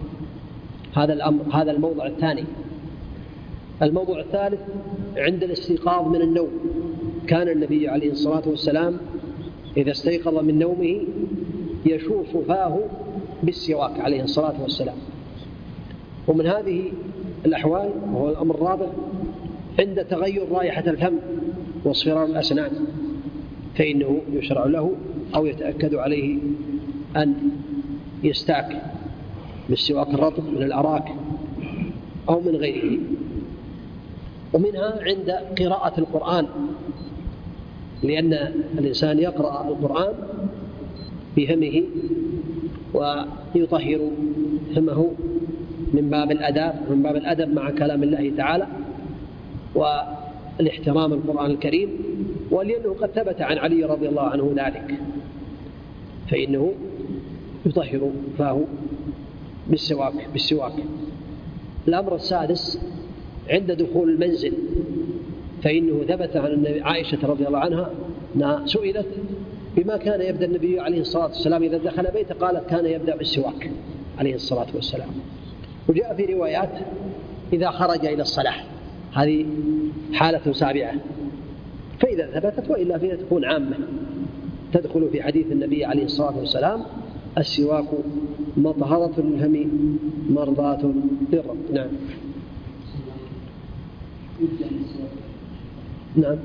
هذا الموضع الثاني. الموضوع الثالث عند الاستيقاظ من النوم. كان النبي عليه الصلاة والسلام إذا استيقظ من نومه يشوف فاه بالسواك عليه الصلاة والسلام. ومن هذه الأحوال وهو الأمر الرابع عند تغير رائحة الفم واصفرار الأسنان، فإنه يشرع له أو يتأكد عليه أن يستاك بالسواك الرطب من الأراك أو من غيره. ومنها عند قراءة القرآن، لأن الإنسان يقرأ القرآن بفمه ويطهر فمه من باب الأدب مع كلام الله تعالى والاحترام القرآن الكريم، ولأنه قد ثبت عن علي رضي الله عنه ذلك، فإنه يطهر فاه بالسواك. الأمر السادس عند دخول المنزل، فإنه ثبت عن عائشة رضي الله عنها أنها سئلت بما كان يبدأ النبي عليه الصلاة والسلام إذا دخل بيته، قالت كان يبدأ بالسواك عليه الصلاة والسلام. وجاء في روايات إذا خرج إلى الصلاة، هذه حالة سابعة، فإذا ثبتت، وإلا فيها تكون عامة تدخل في حديث النبي عليه الصلاة والسلام: السواك مطهرة للفم مرضاة للرب. نعم. نعم.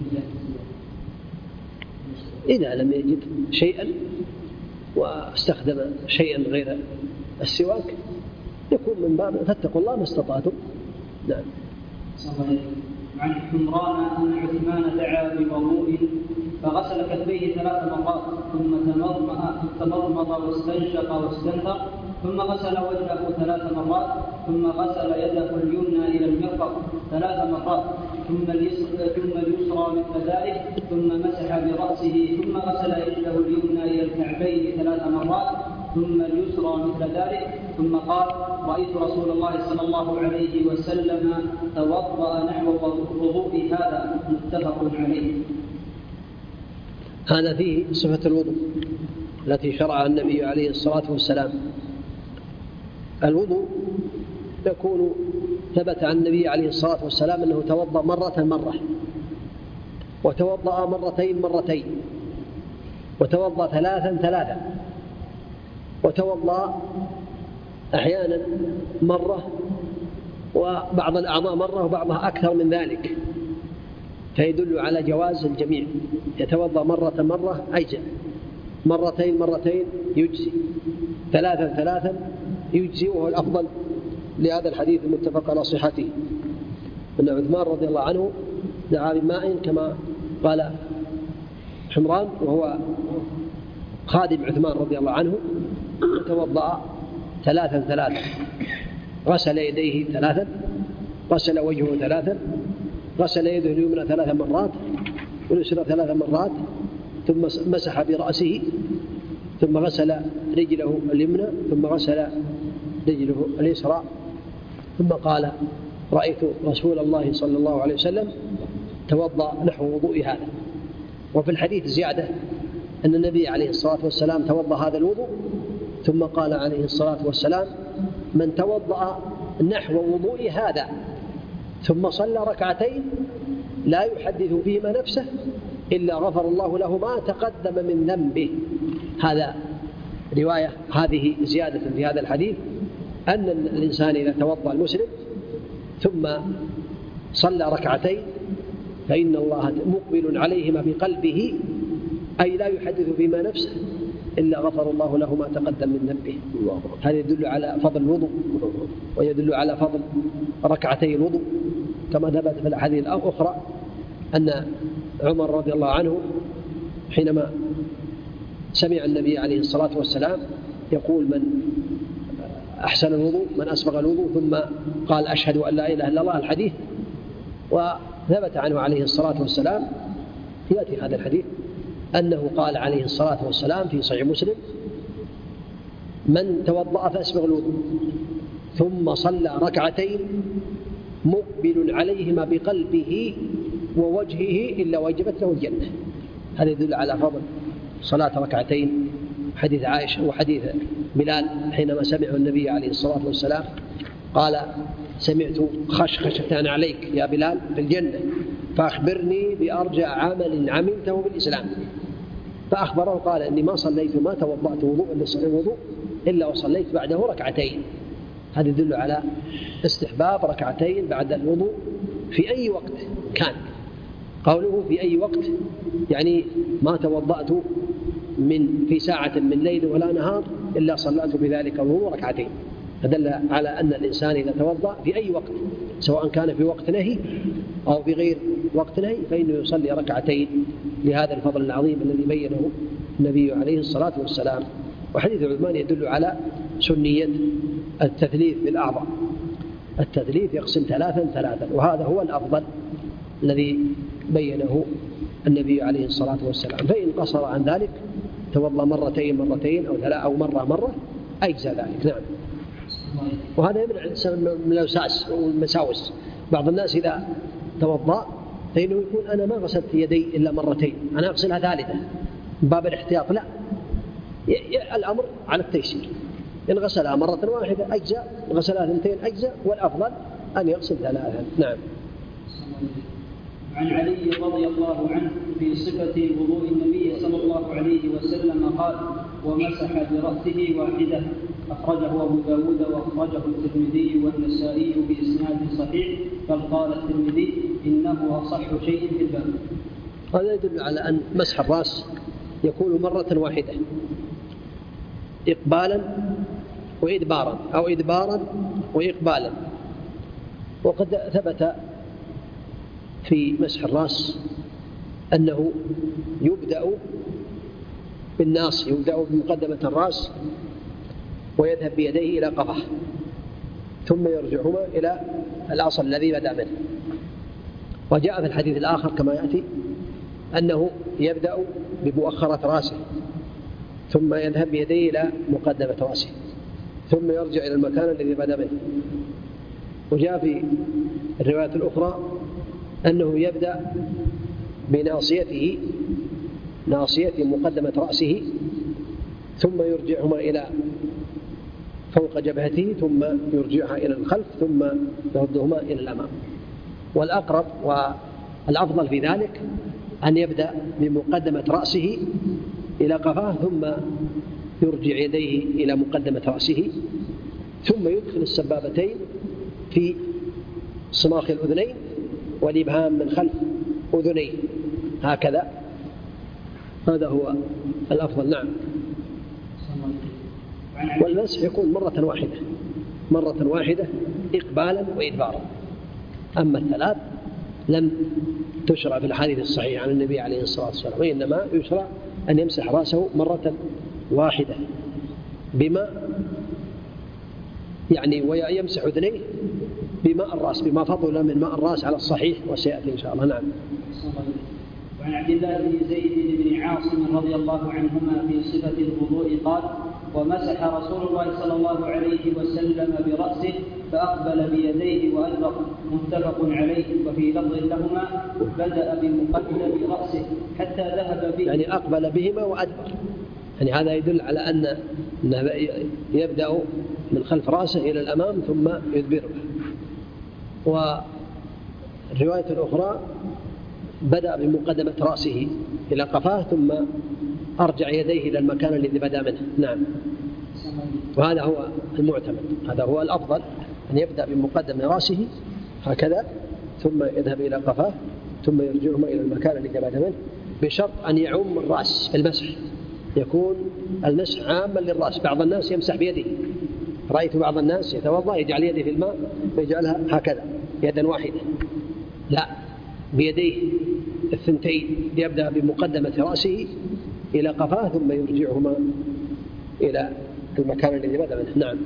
إذا لم يجد شيئا واستخدم شيئا غير السواك يكون من باب فاتقوا الله ما استطعتم. نعم. عن حمران أن عثمان دعا بوضوء فغسل كفيه 3 مرات ثم تمضمض واستنشق واستنثر ثم غسل وجهه 3 مرات ثم غسل يده اليمنى إلى المرفق 3 مرات ثم اليسرى مثل ذلك ثم مسح برأسه ثم غسل يده اليمنى إلى الكعبين 3 مرات ثم اليسرى مثل ذلك ثم قال: رأيت رسول الله صلى الله عليه وسلم توضأ نحو وضوء هذا. متفق عليه. هذا فيه صفة الوضوء التي شرعها النبي عليه الصلاة والسلام. الوضوء يكون ثبت عن النبي عليه الصلاة والسلام أنه توضأ مرة وتوضأ مرتين وتوضأ 3 وتوضأ أحيانا مرة وبعض الأعضاء مرة وبعضها أكثر من ذلك، فيدل على جواز الجميع. يتوضأ مرة أجزاء، مرتين يجزي، 3 يجزي، وهو الأفضل لهذا الحديث المتفق على صحته أن عثمان رضي الله عنه دعا بماء كما قال حمران وهو خادم عثمان رضي الله عنه، توضأ 3 غسل يديه 3 غسل وجهه 3 غسل يده اليمنى 3 مرات واليسرى 3 مرات، ثم مسح برأسه، ثم غسل رجله اليمنى، ثم غسل رجله اليسرى، ثم قال: رأيت رسول الله صلى الله عليه وسلم توضأ نحو وضوء هذا. وفي الحديث زيادة أن النبي عليه الصلاة والسلام توضأ هذا الوضوء، ثم قال عليه الصلاة والسلام: من توضأ نحو وضوء هذا ثم صلى ركعتين لا يحدث فيهما نفسه إلا غفر الله له ما تقدم من ذنبه. هذا رواية، هذه زيادة في هذا الحديث، أن الإنسان إذا توضأ المسلم ثم صلى ركعتين فإن الله مقبل عليهما بقلبه، أي لا يحدث فيما نفسه إلا غفر الله له ما تقدم من ذنبه. هذا يدل على فضل الوضوء، ويدل على فضل ركعتي الوضوء، كما ثبت في الأحاديث الأخرى أن عمر رضي الله عنه حينما سمع النبي عليه الصلاة والسلام يقول: من أحسن الوضوء، من أسبغ الوضوء، ثم قال: أشهد أن لا إله إلا الله، الحديث. وثبت عنه عليه الصلاة والسلام يأتي هذا الحديث أنه قال عليه الصلاة والسلام في صحيح مسلم: من توضأ فأسبغ الوضوء ثم صلى ركعتين مقبل عليهما بقلبه ووجهه إلا وجبت له الجنة. هذا يدل على فضل صلاة ركعتين. حديث عائشة وحديث بلال حينما سمعه النبي عليه الصلاة والسلام قال: سمعت خشخشة عليك يا بلال في الجنة، فأخبرني بأرجى عمل عملته في الإسلام. فأخبره قال: إني ما صليت ما توضأت وضوء إلا وصليت بعده ركعتين. هذا يدل على استحباب ركعتين بعد الوضوء في أي وقت كان. قوله في أي وقت يعني ما توضأت في ساعة من ليل ولا نهار إلا صليت بذلك الوضوء ركعتين. فدل على أن الإنسان إذا توضأ في أي وقت سواء كان في وقت نهي أو في غير وقت نهي فإنه يصلي ركعتين لهذا الفضل العظيم الذي بينه النبي عليه الصلاة والسلام. وحديث عثمان يدل على سنية التثليث بالأعضاء. التثليث يقسم 3 وهذا هو الأفضل الذي بينه النبي عليه الصلاة والسلام. فإن قصر عن ذلك توضأ مرتين أو مرة أجزى ذلك. نعم. وهذا يمنع الإنسان من الوساوس والمساوس. بعض الناس إذا توضأ فإنه يقول: أنا ما غسلت يدي إلا مرتين، أنا أغسلها ثالثة من باب الاحتياط. لا، الأمر على التيسير. إن غسلها مرة واحدة أجزى، إن غسلها 2 أجزى، والأفضل أن يغسل 3. نعم. عن علي رضي الله عنه في صفة وضوء النبي صلى الله عليه وسلم قال: ومسح برأسه واحدة. أخرجه أبو داود وأخرجه الترمذي والنسائي بإسناد صحيح، بل قال الترمذي: إنه أصح شيء في الباب. هذا يدل على أن مسح الرأس يكون مرة واحدة إقبالا وإدبارا أو إدبارا وإقبالا. وقد ثبت في مسح الرأس أنه يبدأ بالناص، يبدأ بمقدمة الرأس ويذهب بيديه إلى قفاه، ثم يرجعهما إلى الأصل الذي بدأ منه. وجاء في الحديث الآخر كما يأتي أنه يبدأ بمؤخرة رأسه ثم يذهب بيديه إلى مقدمة رأسه ثم يرجع إلى المكان الذي بدأ منه. وجاء في الرواية الأخرى أنه يبدأ بناصيته، ناصية مقدمة رأسه، ثم يرجعهما إلى فوق جبهته، ثم يرجعها إلى الخلف، ثم يردهما إلى الأمام. والأقرب والأفضل في ذلك أن يبدأ بمقدمة رأسه إلى قفاه، ثم يرجع يديه إلى مقدمة رأسه، ثم يدخل السبابتين في صماخ الأذنين والإبهام من خلف أذنيه هكذا. هذا هو الأفضل. نعم. والمسح يكون مرة واحدة إقبالا وإدبارا. أما 3 لم تشرع في الحديث الصحيح عن النبي عليه الصلاة والسلام، وإنما يشرع أن يمسح رأسه مرة واحدة بماء، يعني ويمسح أذنيه بماء الرأس، بما فضل من ماء الرأس على الصحيح، وسيأتي إن شاء الله. نعم. وعن عبد الله بن زيد بن عاصم رضي الله عنهما في صفة الوضوء قال: ومسح رسول الله صلى الله عليه وسلم برأسه فأقبل بيديه وأدبر، متفق عليه. وفي لفظ لهما: بدأ بمقدم رأسه حتى ذهب به، يعني أقبل بهما وأدبر، يعني هذا يدل على أنه يبدأ من خلف رأسه إلى الأمام ثم يدبره. والرواية الأخرى: بدأ بمقدمة رأسه إلى قفاه ثم أرجع يديه إلى المكان الذي بدأ منه. نعم. وهذا هو المعتمد، هذا هو الأفضل، أن يبدأ بمقدم رأسه هكذا ثم يذهب إلى قفاه ثم يرجعهما إلى المكان الذي بدأ منه، بشرط أن يعم الرأس في المسح، يكون المسح عاما للرأس. بعض الناس يمسح بيده، رأيت بعض الناس يتوضأ يجعل يده في الماء ويجعلها هكذا يدا واحدة، لا، بيديه الثنتين، يبدأ بمقدمة رأسه إلى قفاه ثم يرجعهما إلى المكان الذي بدأ منه. نعم.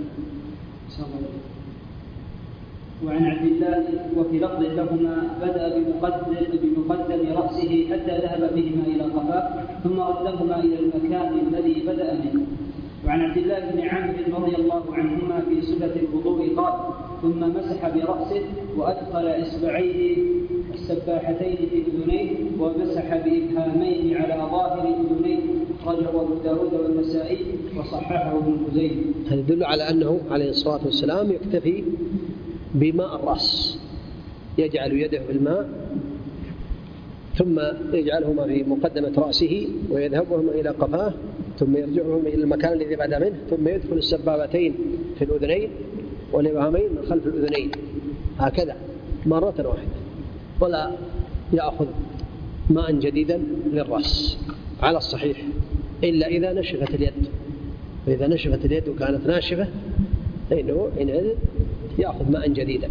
وعن عبد الله وفي لفظ لهما: بدأ بمقدم رأسه حتى ذهب بهما إلى قفاه ثم ردهما إلى المكان الذي بدأ منه. وعن عبد الله بن عمرو رضي الله عنهما في صفة الوضوء قال: ثم مسح برأسه وأدخل إصبعيه السباحتين في أذنيه ومسح بإبهاميه على ظاهر أذنيه، أخرجه أبو داود والنسائي وصححه ابن خزيمة. هذا يدل على أنه عليه الصلاة والسلام يكتفي بماء الرأس، يجعل يده في الماء ثم يجعلهما في مقدمة رأسه ويذهبهما إلى قفاه ثم يرجعهما إلى المكان الذي بعد منه، ثم يدخل السبابتين في الأذنين والإبهامين من خلف الأذنين هكذا مرة واحدة، ولا يأخذ ماء جديدا للرأس على الصحيح إلا إذا نشفت اليد، وإذا نشفت اليد وكانت ناشفة فإنه حينئذ يأخذ ماء جديدا.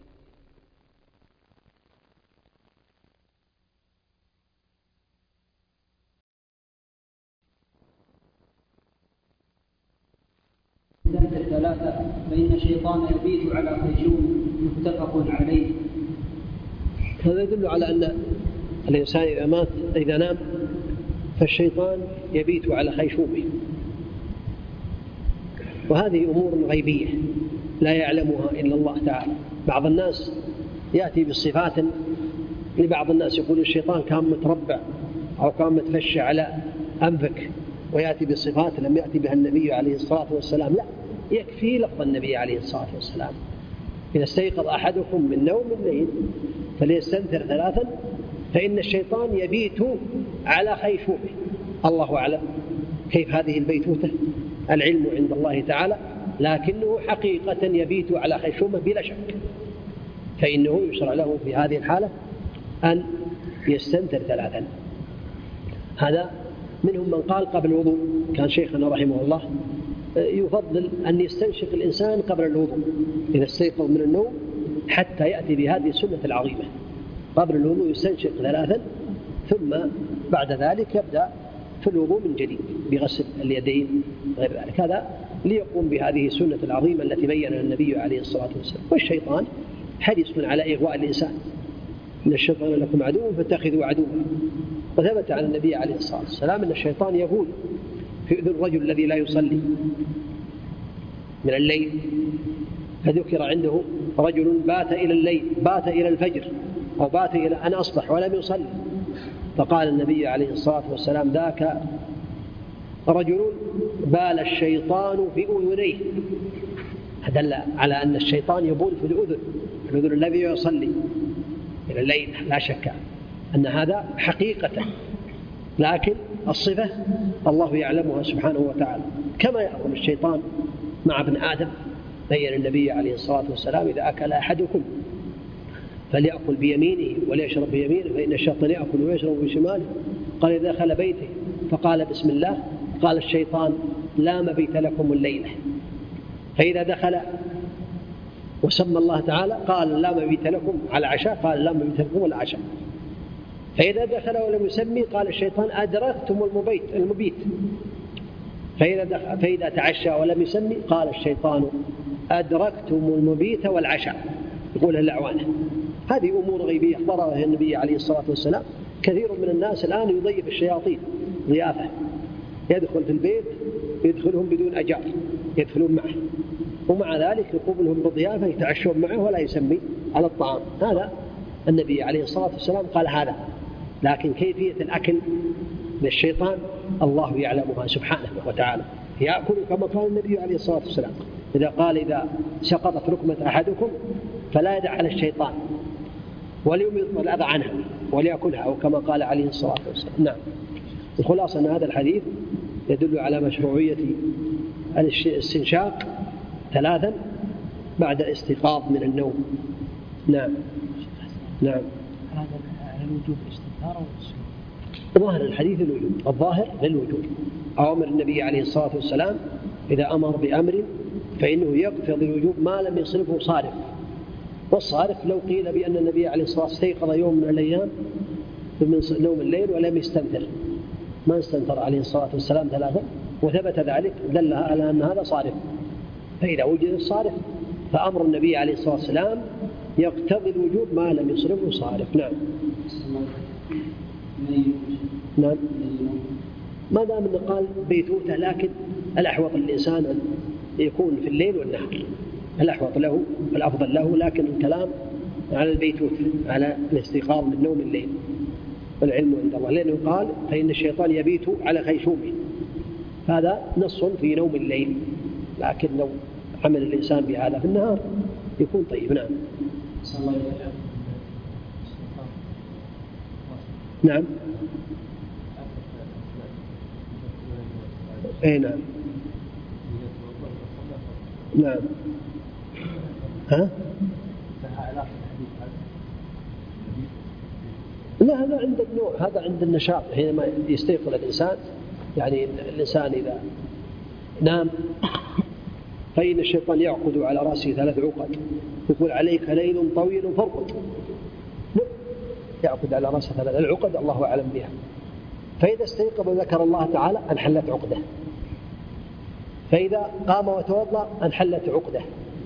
الثلاثة فإن الشيطان يبيت على خيشوم، متفق عليه. هذا يدل على أن الإنسان إذا نام فالشيطان يبيت على خيشومه، وهذه أمور غيبية لا يعلمها إلا الله تعالى. بعض الناس يأتي بالصفات، لبعض الناس يقول الشيطان كان متربع أو كان متفشى على أنفك، ويأتي بالصفات لم يأتي بها النبي عليه الصلاة والسلام. لا، يكفي لفظ النبي عليه الصلاة والسلام: إذا استيقظ أحدكم من نوم الليل فليستنثر ثلاثا فإن الشيطان يبيت على خيشومه. الله أعلم كيف هذه البيتوتة، العلم عند الله تعالى، لكنه حقيقة يبيت على خيشومه بلا شك، فإنه يشرع له في هذه الحالة أن يستنثر ثلاثا. هذا منهم من قال قبل الوضوء، كان شيخنا رحمه الله يفضل أن يستنشق الإنسان قبل الوضوء إذا استيقظ من النوم، حتى يأتي بهذه السنة العظيمة، قبل الوضوء يستنشق ثلاثا ثم بعد ذلك يبدأ في الوضوء من جديد بغسل اليدين غير ذلك، هذا ليقوم بهذه السنة العظيمة التي بينها النبي عليه الصلاة والسلام. والشيطان حريص على إغواء الإنسان: إن الشيطان لكم عدو فاتخذوا عدوا. وثبت عن النبي عليه الصلاة والسلام أن الشيطان يبول في أذن الرجل الذي لا يصلي من الليل، فذكر عنده رجل بات إلى الليل، بات إلى الفجر، أو بات إلى أن أصبح ولم يصلي، فقال النبي عليه الصلاة والسلام: ذاك رجل بال الشيطان في أذنيه. دل على أن الشيطان يبول في الأذن الذي يصلي إلى الليل، لا شك أن هذا حقيقة، لكن الصفة الله يعلمها سبحانه وتعالى. كما يأكل الشيطان مع ابن آدم، بين النبي عليه الصلاة والسلام: إذا أكل أحدكم فليأكل بيمينه وليشرب بيمينه فإن الشيطان يأكل ويشرب بشماله. قال: إذا دخل بيته فقال بسم الله قال الشيطان: لا مبيت لكم الليلة. فإذا دخل وسمى الله تعالى قال: لا مبيت لكم على عشاء، قال: لا مبيت لكم ولا عشاء. فإذا دخل ولم يسمي قال الشيطان: أدركتم المبيت. فإذا تعشى ولم يسمي قال الشيطان: أدركتم المبيت والعشاء. يقول الأعوانة. هذه أمور غيبية أخبرها النبي عليه الصلاة والسلام كثير من الناس الآن يضيف الشياطين ضيافة، يدخل في البيت يدخلهم بدون أجار، يدخلون معه، ومع ذلك يقوم لهم بالضيافة يتعشون معه ولا يسمي على الطعام. هذا النبي عليه الصلاة والسلام قال هذا، لكن كيفية الأكل للشيطان الله يعلمها سبحانه وتعالى، يأكل كما قال النبي عليه الصلاة والسلام، إذا قال إذا سقطت ركمة أحدكم فلا يدع على الشيطان وليميط الأذى عنها وليأكلها، أو كما قال عليه الصلاة والسلام. نعم. الخلاصة أن هذا الحديث يدل على مشروعية الاستنشاق 3 بعد الاستيقاظ من النوم. نعم. نعم. هذا الوجوب الاستنثار أو ظاهر الحديث الوجوب، الظاهر للوجوب. أمر النبي عليه الصلاة والسلام إذا أمر بأمر فإنه يقتضي الوجوب ما لم يصرفه صارف، والصارف لو قيل بأن النبي عليه الصلاة والسلام استيقظ يوم من الأيام من نوم الليل ولم يستنثر، ما استنثر عليه الصلاة والسلام 3 وثبت ذلك، دل على أن هذا صارف. فإذا وجد الصارف فأمر النبي عليه الصلاة والسلام يقتضي الوجوب ما لم يصرفه صارف. نعم. نعم. ما دام أنه قال بيتوتة، لكن الأحوط الإنسان أن يكون في الليل والنهار، الأحوط له والأفضل له، لكن الكلام على البيتوتة، على الاستيقاظ من نوم الليل، والعلم عند الله، لأنه قال فإن الشيطان يبيت على خيشومه، هذا نص في نوم الليل، لكن لو عمل الإنسان بهذا في النهار يكون طيب. نعم. نعم. اي نعم. نعم. ها؟ لا، هذا عند النوع، هذا عند النشاط حينما يستيقظ الإنسان، يعني الإنسان إذا نام فإن الشيطان يعقد على رأسه 3 عقد، يقول عليك ليل طويل فارقد، يعقد على رأسه 3 العقد الله أعلم بها، فإذا استيقظ وذكر الله تعالى انحلت عقده، فإذا قام وتوضأ انحلت عقده،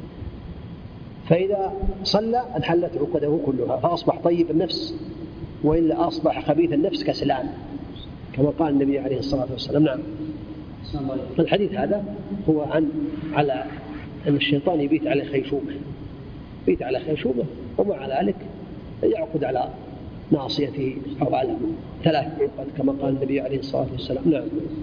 فإذا صلى انحلت عقده كلها، فأصبح طيب النفس، وإلا أصبح خبيث النفس كسلان، كما قال النبي عليه الصلاة والسلام. نعم. الحديث هذا هو على أن الشيطان يبيت على خيشومه، يبيت على خيشومه، ومع ذلك يعقد على ناصيته أو على 3 عقد كما قال النبي عليه الصلاة والسلام. نعم.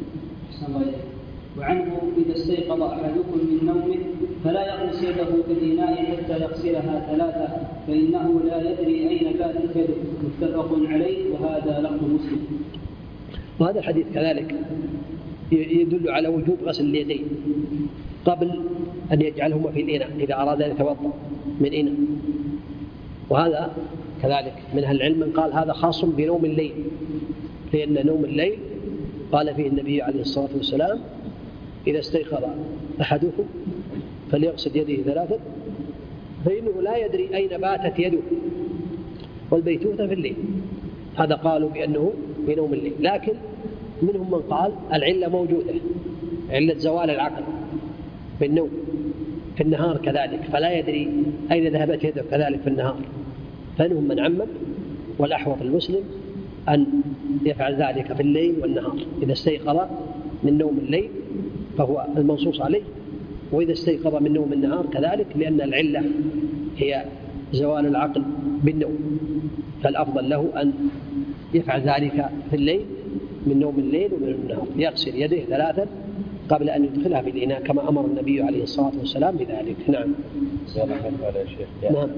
وعنه إذا استيقظ أحدكم من نومه فلا يغمس يده في الإناء حتى يغسلها 3 فإنه لا يدري أين باتت يده، متفق عليه، وهذا لفظ مسلم. وهذا الحديث كذلك يدل على وجوب غسل اليدين قبل أن يجعلهما في الإناء إذا أراد أن يتوضأ من إناء، وهذا كذلك من أهل العلم من قال هذا خاص بنوم الليل، لأن نوم الليل قال فيه النبي عليه الصلاة والسلام إذا استيقظ أحدكم فليغسل يديه 3 فإنه لا يدري أين باتت يده، والبيتوتة في الليل، هذا قالوا بأنه في نوم الليل، لكن منهم من قال العلة موجودة، علة زوال العقل في النوم، في النهار كذلك، فلا يدري أين ذهبت يده كذلك في النهار، فمنهم من عمم، والأحوط المسلم أن يفعل ذلك في الليل والنهار، إذا استيقظ من نوم الليل فهو المنصوص عليه، وإذا استيقظ من نوم النهار كذلك، لأن العلة هي زوال العقل بالنوم، فالأفضل له أن يفعل ذلك في الليل من نوم الليل ومن النهار، يغسل يديه 3 قبل أن يدخلها في الإناء كما أمر النبي عليه الصلاة والسلام بذلك. نعم. إذا لم يفعل يا شيخ. نعم.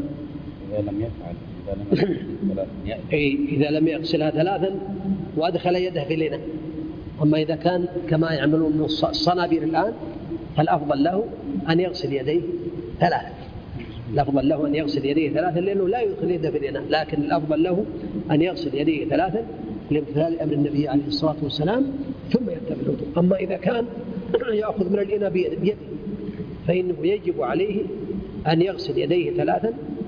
إذا لم يغسلها 3 وأدخل يده في الإناء. أما إذا كان كما يعملون من الصنابير الآن فالأفضل له أن يغسل يديه 3، الأفضل له أن يغسل يديه 3 لأنه لا يدخل يده في الإناء، لكن الأفضل له أن يغسل يديه 3 لامتثال أمر النبي عليه الصلاة والسلام ثم يتم الوضوء. أما إذا كان يأخذ من الإناء بيده فإنه يجب عليه أن يغسل يديه 3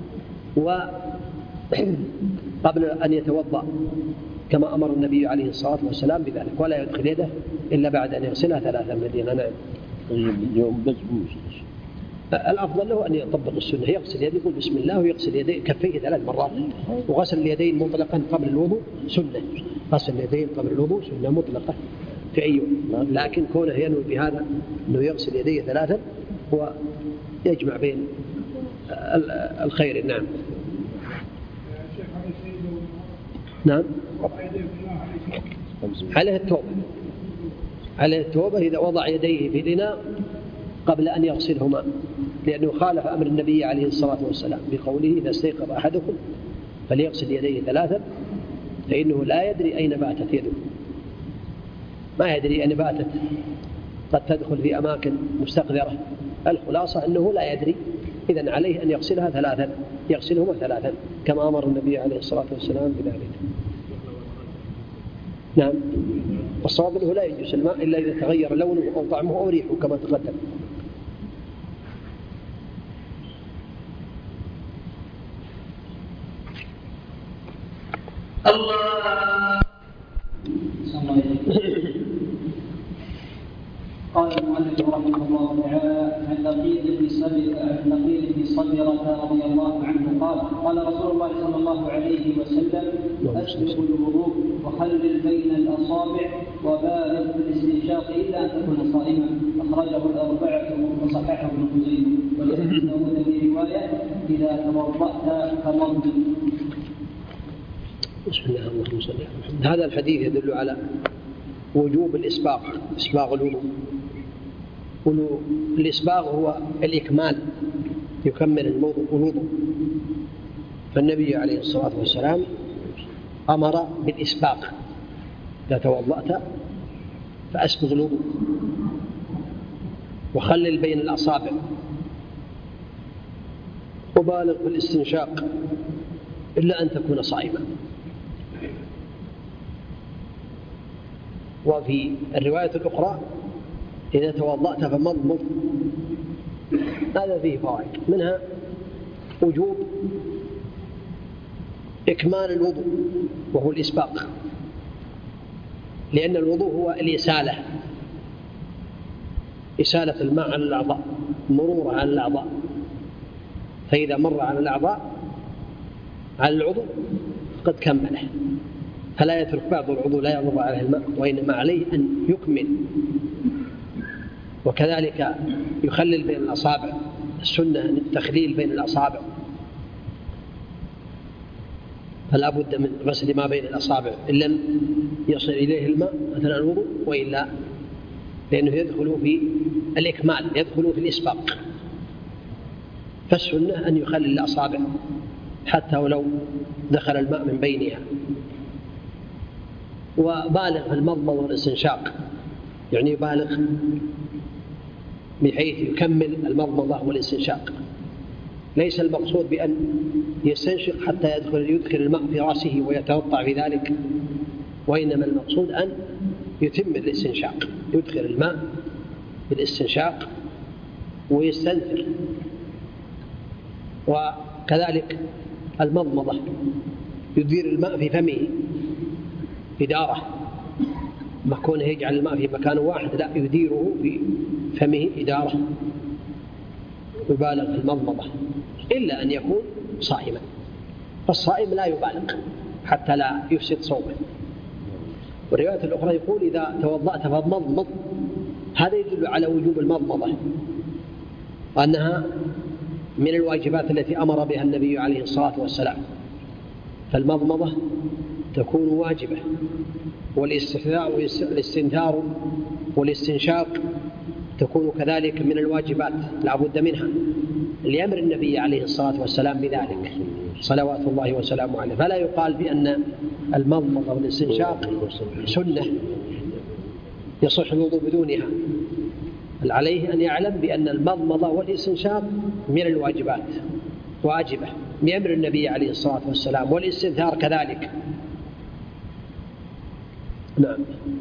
وقبل أن يتوضأ كما أمر النبي عليه الصلاة والسلام بذلك، ولا يدخل يده إلا بعد أن يغسلها 3 من الإناء. نعم. يوم بسبوس الأفضل له أن يطبق السنة، يغسل يديه، يقول بسم الله ويغسل يديه كفيه 3 مرات. وغسل اليدين مطلقا قبل الوضوء سنة، غسل اليدين قبل الوضوء سنة مطلقة في أي يوم، لكن كونه ينوي بهذا أنه يغسل يديه 3 هو يجمع بين الخير. نعم. نعم. عليه التوبة، عليه التوبة إذا وضع يديه في الإناء قبل أن يغسلهما، لأنه خالف أمر النبي عليه الصلاة والسلام بقوله إذا استيقظ أحدكم فليغسل يديه 3، فإنه لا يدري أين باتت يده، ما يدري أين باتت، قد تدخل في أماكن مستقذرة. الخلاصة أنه لا يدري، إذن عليه أن يغسلها 3، يغسلهما 3 كما أمر النبي عليه الصلاة والسلام بذلك. نعم. والصواب أنه لا يجوز الماء إلا إذا تغير لونه أو طعمه أو ريحه كما تقدم. قال المؤلف رحمه الله تعالى عن لقيط بن صبرة رضي الله عنه قال قال رسول الله صلى الله عليه وسلم أسبغ الوضوء وخلل بين الأصابع وبالغ في الاستنشاق إلا أن تكون صائما. أخرجه الأربعة وصححه ابن خزيمة. ولأبي داود في رواية إذا توضأت فمضمض. بسم الله الرحمن الرحيم. هذا الحديث يدل على وجوب الإسباغ، إسباغ الوضوء. الإسباغ هو الإكمال، يكمل الوضوء. فالنبي عليه الصلاة والسلام أمر بالإسباغ، إذا توضأت فأسبغ الوضوء وخلل بين الأصابع وبالغ في الاستنشاق إلا أن تكون صائما. وفي الرواية الأخرى إذا توضأت فمضمض. هذا فيه فوائد، منها وجوب إكمال الوضوء وهو الإسباغ، لأن الوضوء هو الإسالة، إسالة الماء على الأعضاء، مرور على الأعضاء. فإذا مر على الأعضاء على العضو قد كمله، فلا يترك بعض العضو لا يمر عليه الماء، وإنما عليه أن يكمل. وكذلك يخلل بين الأصابع، السنة التخليل بين الأصابع، فلا بد من غسل ما بين الأصابع إن لم يصل إليه الماء أثناء الوضوء، وإلا لأنه يدخل في الإكمال، يدخل في الإسباغ. فالسنة أن يخلل الأصابع حتى ولو دخل الماء من بينها. وبالغ في المضمض والاستنشاق، يعني يبالغ بحيث يكمل المضمضة والاستنشاق. ليس المقصود بأن يستنشق حتى يدخل الماء في رأسه ويتوضأ في ذلك، وإنما المقصود أن يتم الاستنشاق، يدخل الماء بالاستنشاق ويستنثر. وكذلك المضمضة يدير الماء في فمه إدارة، ما كونه يجعل الماء في مكان واحد، لا، يديره في فمه إدارة، يبالغ في المضمضة إلا أن يكون صائما. فالصائم لا يبالغ حتى لا يفسد صومه. والرواية الأخرى يقول إذا توضأت فمضمض. هذا يدل على وجوب المضمضة، وأنها من الواجبات التي أمر بها النبي عليه الصلاة والسلام. فالمضمضة تكون واجبة، والاستنثار والاستنشاق تكون كذلك من الواجبات لا بد منها، لأمر النبي عليه الصلاة والسلام بذلك صلوات الله وسلامه عليه. فلا يقال بأن المضمضة والاستنشاق سنة يصح الوضوء بدونها، بل عليه أن يعلم بأن المضمضة والاستنشاق من الواجبات، واجبة بأمر النبي عليه الصلاة والسلام، والاستنثار كذلك. نعم.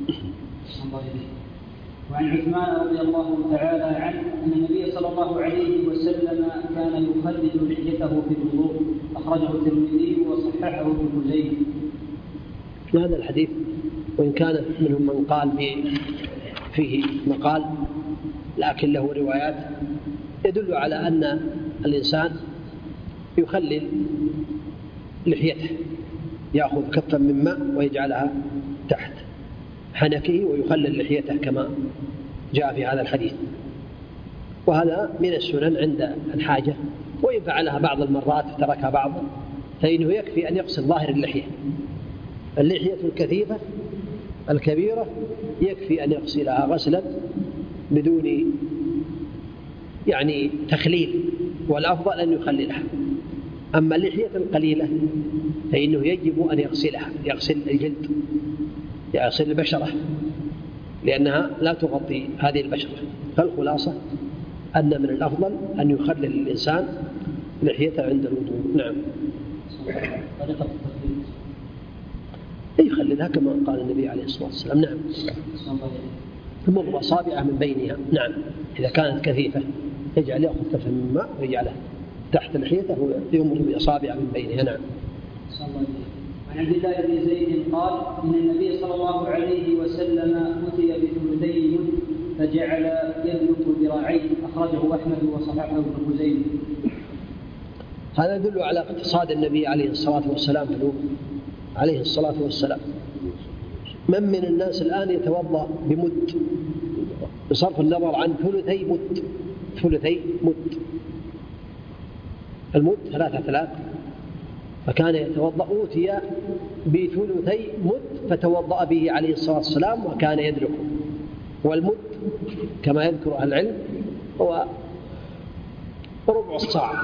وعن عثمان رضي الله تعالى عنه أن النبي صلى الله عليه وسلم كان يخلل لحيته في الوضوء. أخرجه الترمذي وصححه ابن خزيمة. هذا الحديث وإن كان منهم من قال فيه مقال، لكن له روايات يدل على أن الإنسان يخلل لحيته، يأخذ كفا من ماء ويجعلها تحت حنكه ويخلل لحيته كما جاء في هذا الحديث، وهذا من السنن عند الحاجة، وإن فعلها بعض المرات وتركها بعض فإنه يكفي أن يغسل ظاهر اللحية الكثيفة الكبيرة يكفي أن يغسلها غسلا بدون تخليل، والأفضل أن يخللها. أما اللحية القليلة فإنه يجب أن يغسلها، يغسل الجلد، يغسل البشرة، لأنها لا تغطي هذه البشرة. فالخلاصة أن من الأفضل أن يخلل الإنسان لحيته عند الوضوء. نعم. يخللها كما قال النبي عليه الصلاة والسلام. نعم. يمر أصابعه من بينها. نعم. إذا كانت كثيفة يجعل يأخذ كفا من ماء ويجعله تحت لحيته ويمر بأصابعه من بينها. نعم. عن عبد الله بن زيد قال إن النبي صلى الله عليه وسلم أتي بثلثي مد فجعل يدلك ذراعيه، أخرجه أحمد وصححه ابن خزيمة. هذا يدل على اقتصاد النبي عليه الصلاة والسلام في الوضوء عليه الصلاة والسلام. من الناس الآن يتوضأ بمد بصرف النظر عن ثلثي مد. المد 3 فكان يتوضأ، أوتي بثلثي مد فتوضأ به عليه الصلاة والسلام وكان يدركه. والمد كما يذكر أهل العلم هو ربع الصاع.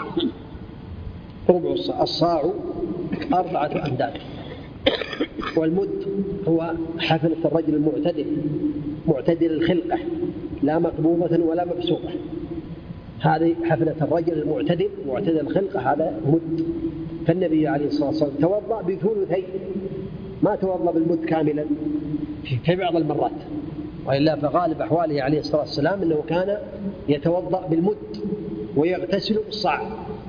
الصاع 4 أمداد. والمد هو حفنة الرجل المعتدل، معتدل الخلقة، لا مقبوضة ولا مبسوطة. هذه حفنة الرجل المعتدل معتدل الخلقة، هذا مد. فالنبي عليه الصلاة والسلام توضأ بثلثي، ما توضأ بالمد كاملا في بعض المرات، وإلا فغالب أحواله عليه الصلاة والسلام أنه كان يتوضأ بالمد ويغتسل بالصاع.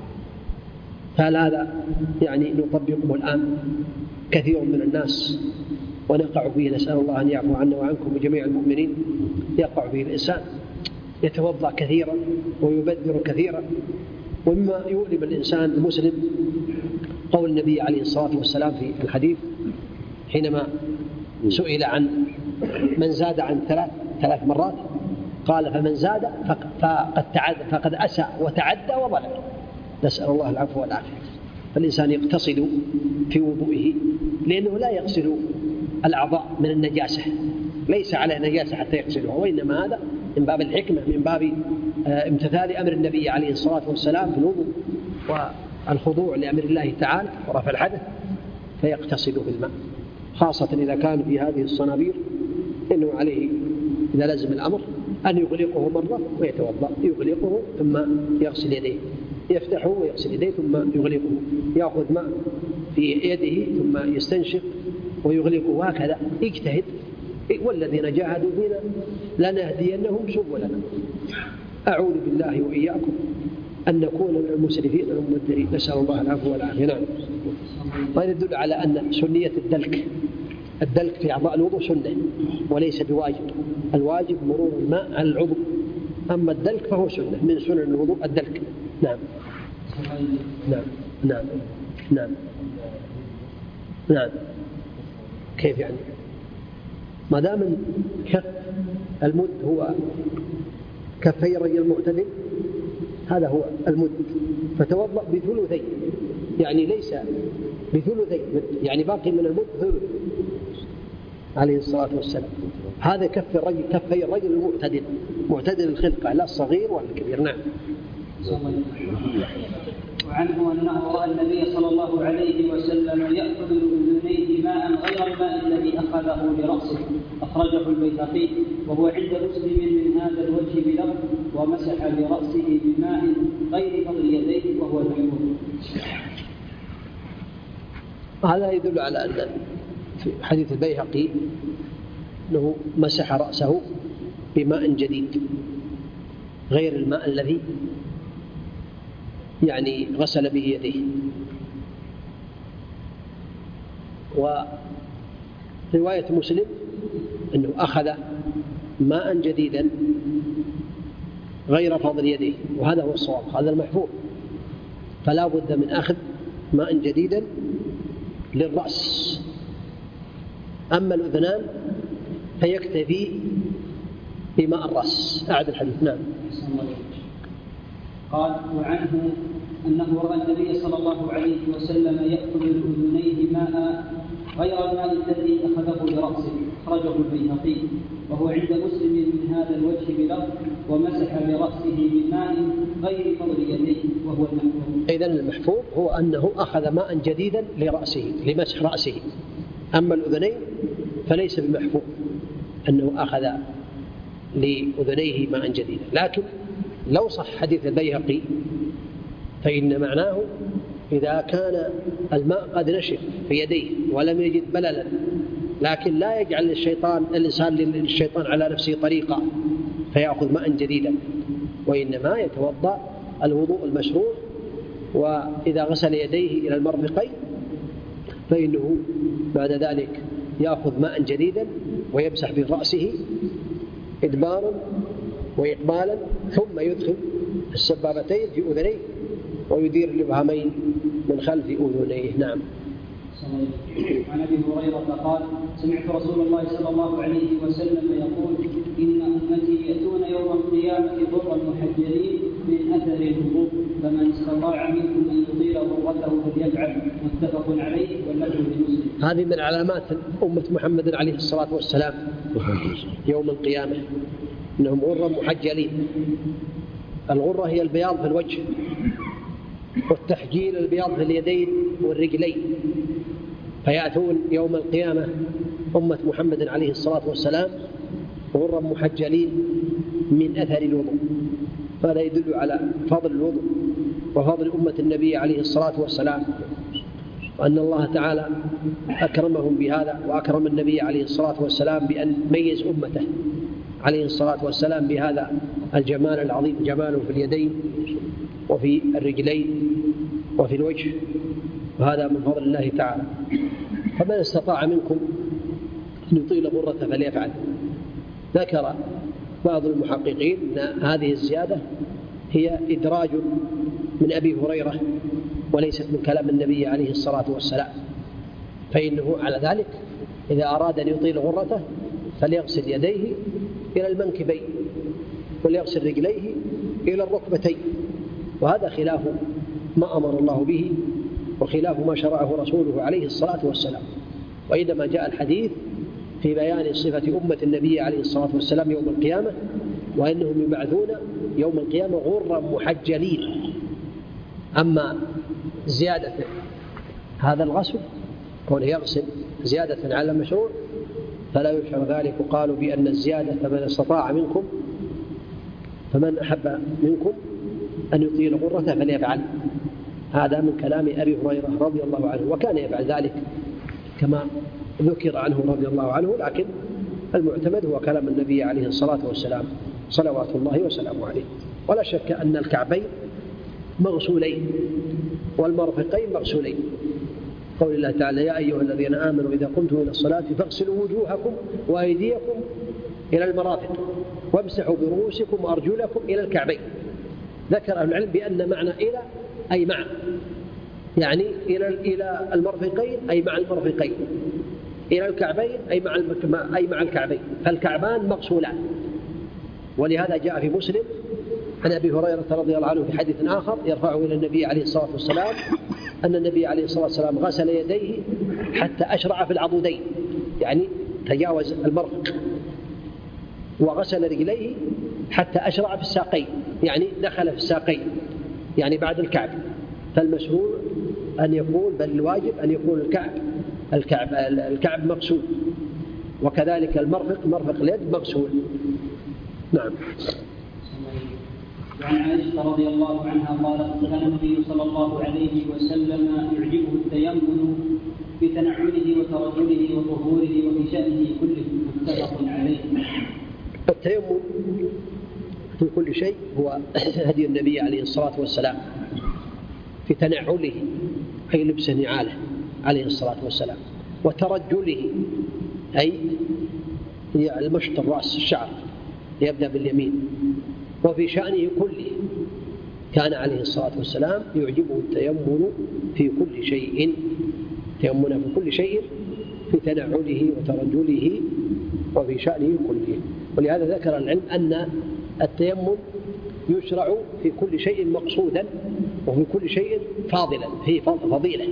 فهذا نطبقه الآن كثير من الناس ونقع فيه، نسأل الله أن يعفو عنا وعنكم وجميع المؤمنين. يقع فيه الإنسان يتوضأ كثيرا ويبذر كثيرا. ومما يؤلم الإنسان المسلم قول النبي عليه الصلاة والسلام في الحديث حينما سئل عن من زاد عن 3 مرات، قال فمن زاد فقد أساء وتعدى وظلم. نسأل الله العفو والعافية. فالإنسان يقتصد في وضوئه، لأنه لا يغسل الأعضاء من النجاسة، ليس على نجاسة حتى يغسلها، وإنما هذا من باب الحكمة، من باب امتثال أمر النبي عليه الصلاة والسلام في الوضوء والخضوع لأمر الله تعالى ورفع الحدث، فيقتصد بالماء، خاصة إذا كان في هذه الصنابير، إنه عليه إذا لزم الأمر أن يغلقه مرة ويتوضأ، يغلقه ثم يغسل يديه، يفتحه ويغسل يديه ثم يغلقه، يأخذ ماء في يده ثم يستنشق ويغلقه، وهكذا يجتهد. والذين جاهدوا فينا لنهدينهم سبلنا. أعوذ بالله وإياكم أن نكون من المسرفين المبذرين، نسأل الله العفو والعافية. نعم. وهذا يدل على أن سنية الدلك في أعضاء الوضوء سنة وليس بواجب. الواجب مرور الماء على العضو، أما الدلك فهو سنة من سنن الوضوء الدلك. نعم. نعم. نعم. نعم. نعم. كيف يعني؟ ما دام كف المد هو كفي الرجل المعتدل، هذا هو المد، فتوضأ بثلثي، ليس بثلثي، باقي من المد ثلث عليه الصلاة والسلام. هذا كفي الرجل المعتدل، معتدل الخلقة، لا الصغير ولا الكبير. نعم. وعنه أنه رأى النبي صلى الله عليه وسلم يأخذ لأذنيه ماء غير الماء الذي أخذه لرأسه، أخرجه البيهقي، وهو عند مسلم من هذا الوجه بلفظ ومسح برأسه بماء غير فضل يديه، وهو المحفوظ. هذا يدل على أن في حديث البيهقي أنه مسح رأسه بماء جديد غير الماء الذي غسل به يديه. ورواية مسلم أنه أخذ ماء جديدا غير فضل يديه، وهذا هو الصواب، هذا المحفوظ. فلا بد من أخذ ماء جديدا للرأس. أما الأذنان فيكتفي بماء الرأس. أعد الحديث. نعم. قال: وعنه أنه رأى النبي صلى الله عليه وسلم يأخذ لأذنيه ماء غير الماء الذي أخذه برأسه، أخرجه البيهقي، وهو عند مسلم من هذا الوجه بلفظ: ومسح برأسه من ماء غير فضل يديه، وهو المحفوظ. إذن المحفوظ هو أنه أخذ ماء جديدا لرأسه، لمسح رأسه. أما الأذنين فليس بمحفوظ أنه أخذ لأذنيه ماء جديدا. لكن لو صح حديث البيهقي فإن معناه إذا كان الماء قد نشف في يديه ولم يجد بللا، لكن لا يجعل الإنسان للشيطان على نفسه طريقة فيأخذ ماء جديدا، وإنما يتوضأ الوضوء المشروع، وإذا غسل يديه إلى المرفقين فإنه بعد ذلك يأخذ ماء جديدا ويمسح برأسه إدبارا وإقبالا، ثم يدخل السبابتين في أذنيه ويدير الإبهامين من خلف أذنيه. نعم. عن أبي هريرة قال: سمعت رسول الله صلى الله عليه وسلم يقول: إن أمتي يأتون يوم القيامة غرا محجلين من أثر الوضوء، فمن استطاع منكم أن يطيل غرته فليفعل، متفق عليه واللفظ لمسلم. هذه من علامات أمة محمد عليه الصلاة والسلام يوم القيامة، إنهم غرا محجلين. الغرة هي البياض في الوجه، والتحجيل البياض في اليدين والرجلين. فيأتون يوم القيامة أمة محمد عليه الصلاة والسلام غرا محجلين من أثر الوضوء. فهذا يدل على فضل الوضوء وفضل أمة النبي عليه الصلاة والسلام، وأن الله تعالى أكرمهم بهذا، وأكرم النبي عليه الصلاة والسلام بأن ميز أمته عليه الصلاة والسلام بهذا الجمال العظيم، جماله في اليدين وفي الرجلين وفي الوجه، وهذا من فضل الله تعالى. فمن استطاع منكم أن يطيل غرته فليفعل. ذكر بعض المحققين أن هذه الزيادة هي إدراج من أبي هريرة وليست من كلام النبي عليه الصلاة والسلام، فإنه على ذلك إذا أراد أن يطيل غرته فليغسل يديه إلى المنكبين وليغسل رجليه إلى الركبتين، وهذا خلاف ما أمر الله به وخلاف ما شرعه رسوله عليه الصلاة والسلام. وإنما جاء الحديث في بيان صفة أمة النبي عليه الصلاة والسلام يوم القيامة، وأنهم يبعثون يوم القيامة غرا محجلين. أما زيادة هذا الغسل كونه يغسل زيادة على المشروع فلا يشعر ذلك، وقالوا بأن الزيادة فمن استطاع منكم، فمن أحب منكم أن يطيل غرته فليفعل. هذا من كلام أبي هريرة رضي الله عنه، وكان يفعل ذلك كما ذكر عنه رضي الله عنه، لكن المعتمد هو كلام النبي عليه الصلاة والسلام صلوات الله وسلامه عليه. ولا شك أن الكعبين مغسولين والمرفقين مغسولين، قول الله تعالى: يا أيها الذين آمنوا إذا قمتم إلى الصلاة فاغسلوا وجوهكم وأيديكم إلى المرافق وامسحوا برؤوسكم وأرجلكم إلى الكعبين. ذكر أهل العلم بأن معنى إلى أي مع، يعني إلى المرفقين أي مع المرفقين، إلى الكعبين أي مع الكعبين، فالكعبان مغسولان. ولهذا جاء في مسلم عن أبي هريرة رضي الله عنه في حديث آخر يرفعه إلى النبي عليه الصلاة والسلام أن النبي عليه الصلاة والسلام غسل يديه حتى أشرع في العضدين، يعني تجاوز المرفق، وغسل رجليه حتى أشرع في الساقين، يعني دخل في الساقين، يعني بعد الكعب. فالمشروع أن يكون، بل الواجب أن يكون الكعب مغسول، وكذلك مرفق اليد مغسول. نعم. وعن عائشة رضي الله عنها قالت: كان النبي صلى الله عليه وسلم يعجبه التيمم بتنعله وترجله وطهوره وفي شأنه كله، متفق عليه. التيمم في كل شيء هو هدي النبي عليه الصلاة والسلام، في تنعله أي لبس نعاله عليه الصلاة والسلام، وترجله أي المشط الرأس الشعر يبدأ باليمين وفي شأنه كله كان عليه الصلاة والسلام يعجبه التيمم في كل شيء، تيمنا في كل شيء، في تنعله وترجله وفي شأنه كله. ولهذا ذكر العلم أن التيمم يشرع في كل شيء مقصودا وفي كل شيء فاضلا، فيه فضيلة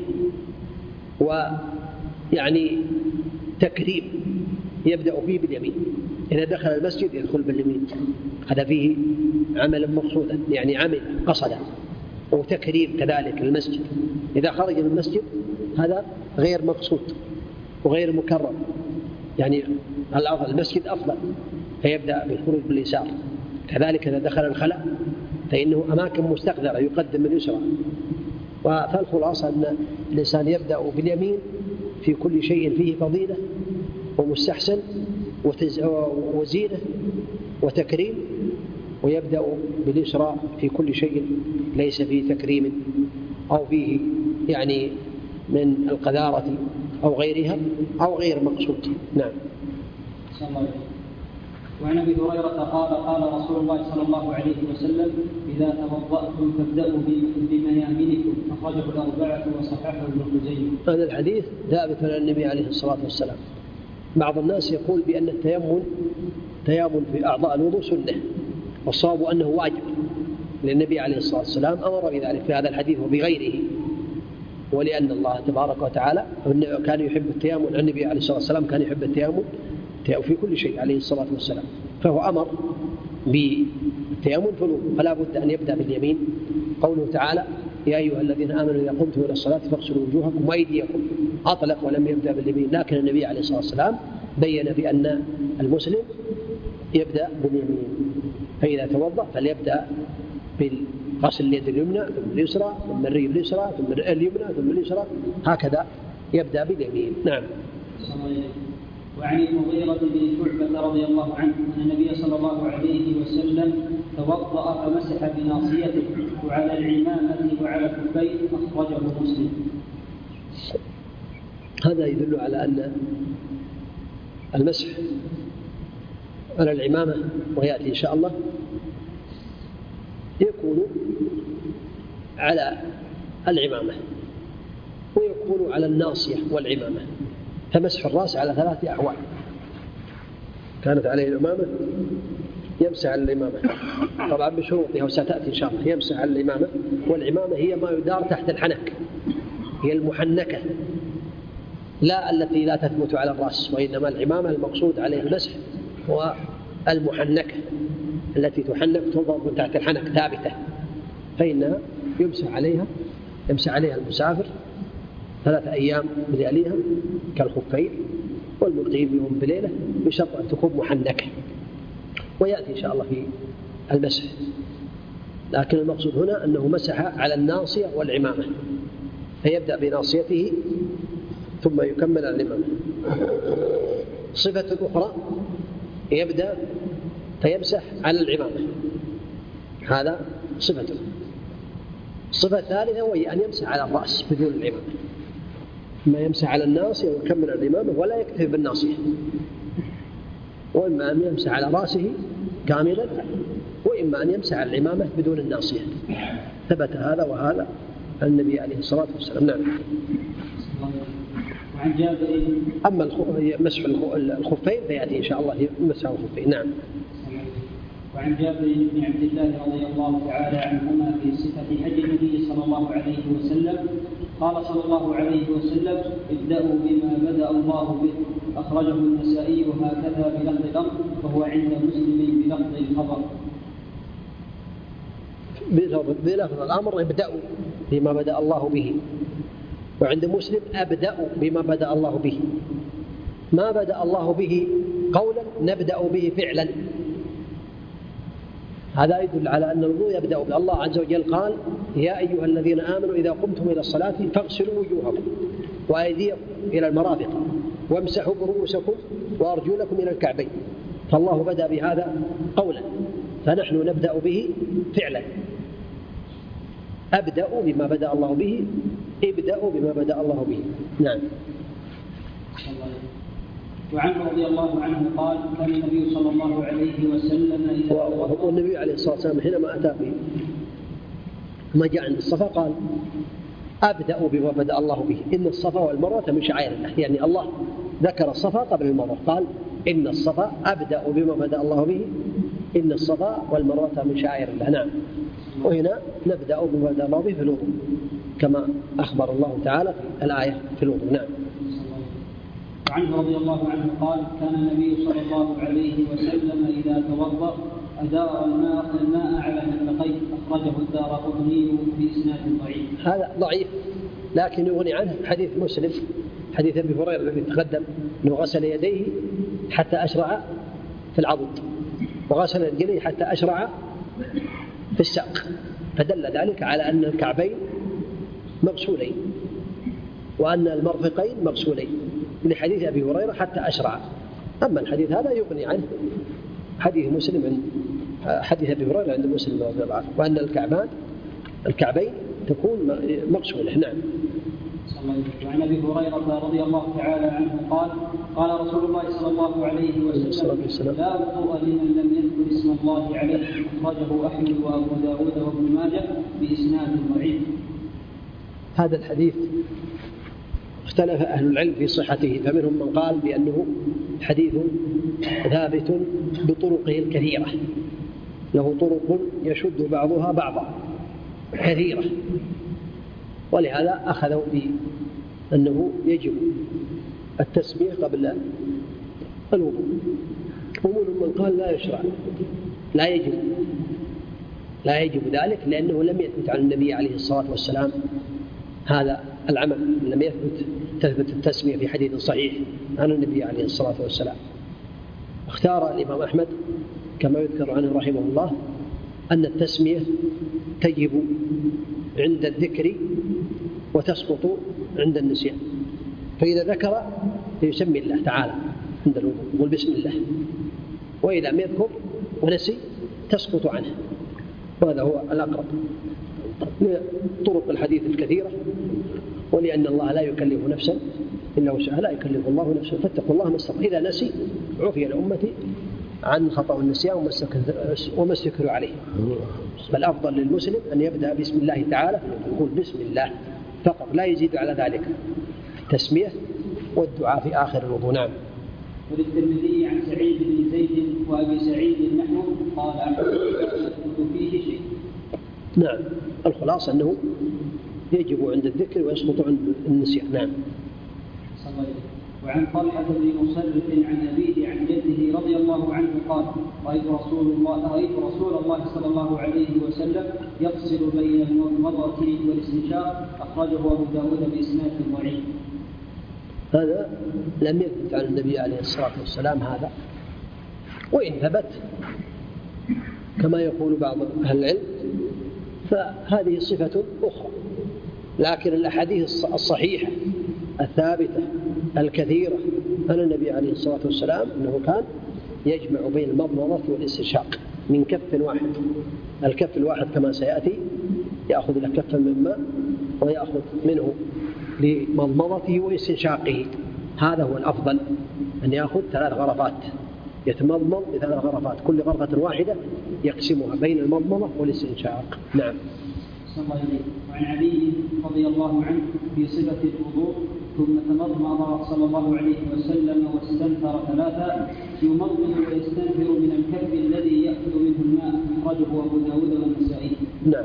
ويعني تكريم. يبدأ فيه باليمين، إذا دخل المسجد يدخل باليمين، هذا فيه عمل مقصودا يعني عمل قصدا، وتكريم كذلك للمسجد. إذا خرج من المسجد هذا غير مقصود وغير مكرم، يعني المسجد أفضل فيبدأ بالخروج باليسار. كذلك إذا دخل الخلاء فإنه أماكن مستقذرة يقدم اليسرى. فالخلاصة أن الإنسان يبدأ باليمين في كل شيء فيه فضيلة ومستحسن وزينة وتكريم، ويبدأ باليسرى في كل شيء ليس فيه تكريم أو فيه يعني من القذارة أو غيرها أو غير مقصود. نعم. وعن أبي هريرة قال رسول الله صلى الله عليه وسلم: إذا توضأتم فابدأوا بميامنكم، أخرجه الأربعة وصححه ابن خزيمة. هذا الحديث ثابت عن النبي عليه الصلاة والسلام. بعض الناس يقول بأن التيامن في أعضاء الوضوء سنة، والصواب أنه واجب، للنبي عليه الصلاة والسلام أمر بذلك في هذا الحديث وبغيره، ولأن الله تبارك وتعالى كان يحب التيامن. النبي عليه الصلاة والسلام كان يحب التيامن في كل شيء عليه الصلاة والسلام، فهو أمر بالتيامن في الوضوء، فلا بد أن يبدأ باليمين. قوله تعالى: يا أيها الذين آمنوا إذا قمتم إلى الصلاة فاغسلوا وجوهكم وأيديكم، أطلق ولم يبدأ باليمين. لكن النبي عليه الصلاة والسلام بين بأن المسلم يبدأ باليمين، فإذا توضأ فليبدأ بالغسل اليد اليمنى ثم اليسرى ثم الرجل اليسرى ثم اليمنى ثم اليسرى، هكذا يبدأ باليمين. نعم. وعن المغيرة بن شعبة رضي الله عنه أن النبي صلى الله عليه وسلم توضأ فمسح بناصيته وعلى العمامة وعلى الكفين، أخرجه مسلم. هذا يدل على أن المسح على العمامة، ويأتي إن شاء الله، يكون على العمامة ويكون على الناصية والعمامة. فمسح الرأس على 3 أحوال: كانت عليه العمامة يمسح على العمامة طبعا بشروطها وستأتي إن شاء الله. يمسح على العمامة، والعمامة هي ما يدار تحت الحنك، هي المحنكة، لا التي لا تثبت على الرأس، وإنما العمامة المقصود عليه المسح والمحنكة التي تحنك تنظر من تحت الحنك ثابتة، فإنها يمسح عليها المسافر 3 أيام بلياليها كالخفين، والمقيم يوم بليلة، بشرط أن تكون محنكة. ويأتي إن شاء الله في المسح، لكن المقصود هنا أنه مسح على الناصية والعمامة، فيبدأ بناصيته ثم يكمل على العمامة. صفة أخرى يبدأ فيمسح على العمامة، هذا صفته. الصفة الثالثة وهي أن يمسح على الرأس بدون العمامة، ما يمسح على الناصية ويكمل على العمامة، ولا يكتفي بالناصية، وإما أن يمسح على رأسه كاملا، وإما أن يمسح على العمامة بدون الناصية. ثبت هذا وهذا عن النبي عليه الصلاة والسلام. نعم. وعن جابر. أما مسح الخفين فيأتي إن شاء الله في مسح الخفين. نعم. وعن جابر بن عبد الله رضي الله تعالى عنهما في صفة حج النبي صلى الله عليه وسلم قال صلى الله عليه وسلم: ابدأوا بما بدأ الله به، أخرجه النسائي هكذا بلفظ الأمر، وهو عند مسلم بلفظ الخبر. بلفظ الأمر ابدأوا بما بدأ الله به، وعند مسلم أبدأوا بما بدأ الله به. ما بدأ الله به قولا نبدأ به فعلا، هذا يدل على أن الوضوء يبدأ به. الله عز وجل قال: يا أيها الذين آمنوا إذا قمتم إلى الصلاة فاغسلوا وجوهكم وأيديكم إلى المرافق وامسحوا برؤوسكم وأرجلكم إلى الكعبين. فالله بدأ بهذا قولا، فنحن نبدأ به فعلا. أبدأوا بما بدأ الله به، ابدأوا بما بدأ الله به. نعم. وعنه رضي الله عنه قال: كان النبي صلى الله عليه وسلم النبي عليه الصلاة والسلام حينما أتى به ما جاء عند الصفا قال أبدأ بما بدأ الله به، إن الصفا والمروة من شعائر الله. يعني الله ذكر الصفا قبل المروة، قال إن الصفا أبدأ بما بدأ الله به، إن الصفا والمروة من شعائر الله. نعم. وهنا نبدأ بما بدأ الله به في الوضوء كما أخبر الله تعالى في الآية في الوضوء. نعم. وعنه رضي الله عنه قال كان النبي صلى الله عليه وسلم إذا توضأ أدار الماء على مرفقيه، أخرجه الدارقطني بإسناد ضعيف. هذا ضعيف لكن يغني عنه حديث مسلم، حديث أبي هريرة الذي تقدم أنه غسل يديه حتى أشرع في العضد، وغسل رجليه حتى أشرع في الساق، فدل ذلك على أن الكعبين مغسولين وأن المرفقين مغسولين لحديث أبي هريرة حتى أشرع. أما الحديث هذا يغني عنه حديث مسلم عند حديث أبي هريرة عند مسلم رضي الله عنه، وأن الكعبين تكون مغسولة. نعم. وعن أبي هريرة رضي الله تعالى عنه قال قال رسول الله صلى الله عليه وسلم لا وضوء لمن لم يذكر اسم الله عليه، أخرجه أحمد وأبو داود وابن ماجه بإسناد ضعيف. هذا الحديث اختلف أهل العلم في صحته، فمنهم من قال بأنه حديث ثابت بطرقه الكثيرة، له طرق يشد بعضها بعضا كثيرة، ولهذا أخذوا بأنه يجب التسمية قبل الوضوء. ومنهم من قال لا يشرع، لا يجب ذلك، لأنه لم يثبت عن النبي عليه الصلاة والسلام هذا العمل، لم تثبت التسمية في حديث صحيح عن النبي عليه الصلاة والسلام. اختار الإمام أحمد كما يذكر عنه رحمه الله أن التسمية تجب عند الذكر وتسقط عند النسيان، فإذا ذكر يسمي الله تعالى عند الوضوء يقول بسم الله، وإذا لم يذكر ونسي تسقط عنه، وهذا هو الأقرب طرق الحديث الكثيرة. ولأن الله لا يكلف نفسا إلا وسعها، لا يكلف الله نفسا، فاتقوا الله ما استطاعوا. إذا نسي عفي لأمتي عن خطأ النسيان وما استكروا عليه. بل أفضل للمسلم أن يبدأ بسم الله تعالى، يقول بسم الله فقط، لا يزيد على ذلك التسمية والدعاء في آخر الوضوء. نعم. وللترمذي عن سعيد بن زيد وأبي سعيد نحو قال يسقط فيه شيء. نعم. الخلاصة أنه يجب عند الذكر ويسقط عند النسيان. نعم. وعن طلحة بن مصرف عن أبيه عن جده رضي الله عنه قال رأيت رسول الله صلى الله عليه وسلم يفصل بين المضمضة والاستنشاق، أخرجه أبو داود بإسناد ضعيف. هذا لم يثبت عن النبي عليه الصلاة والسلام هذا، وإن ثبت كما يقول بعض أهل العلم فهذه صفة أخرى، لكن الأحاديث الصحيحة الثابتة الكثيرة عن النبي عليه الصلاة والسلام أنه كان يجمع بين المضمضة والاستنشاق من كف واحد. الكف الواحد كما سيأتي يأخذ له كفا من ماء ويأخذ منه لمضمضته واستنشاقه، هذا هو الأفضل، أن يأخذ 3 غرفات، يتمضمض ب3 غرفات، كل غرفة واحدة يقسمها بين المضمضة والاستنشاق. نعم. وعن علي رضي الله عنه في صفة الوضوء ثم تمضمض صلى الله عليه وسلم واستنثر 3 يمضمض ويستنثر من الكف الذي يأخذ منه الماء، أخرجه أبو داود والنسائي. نعم.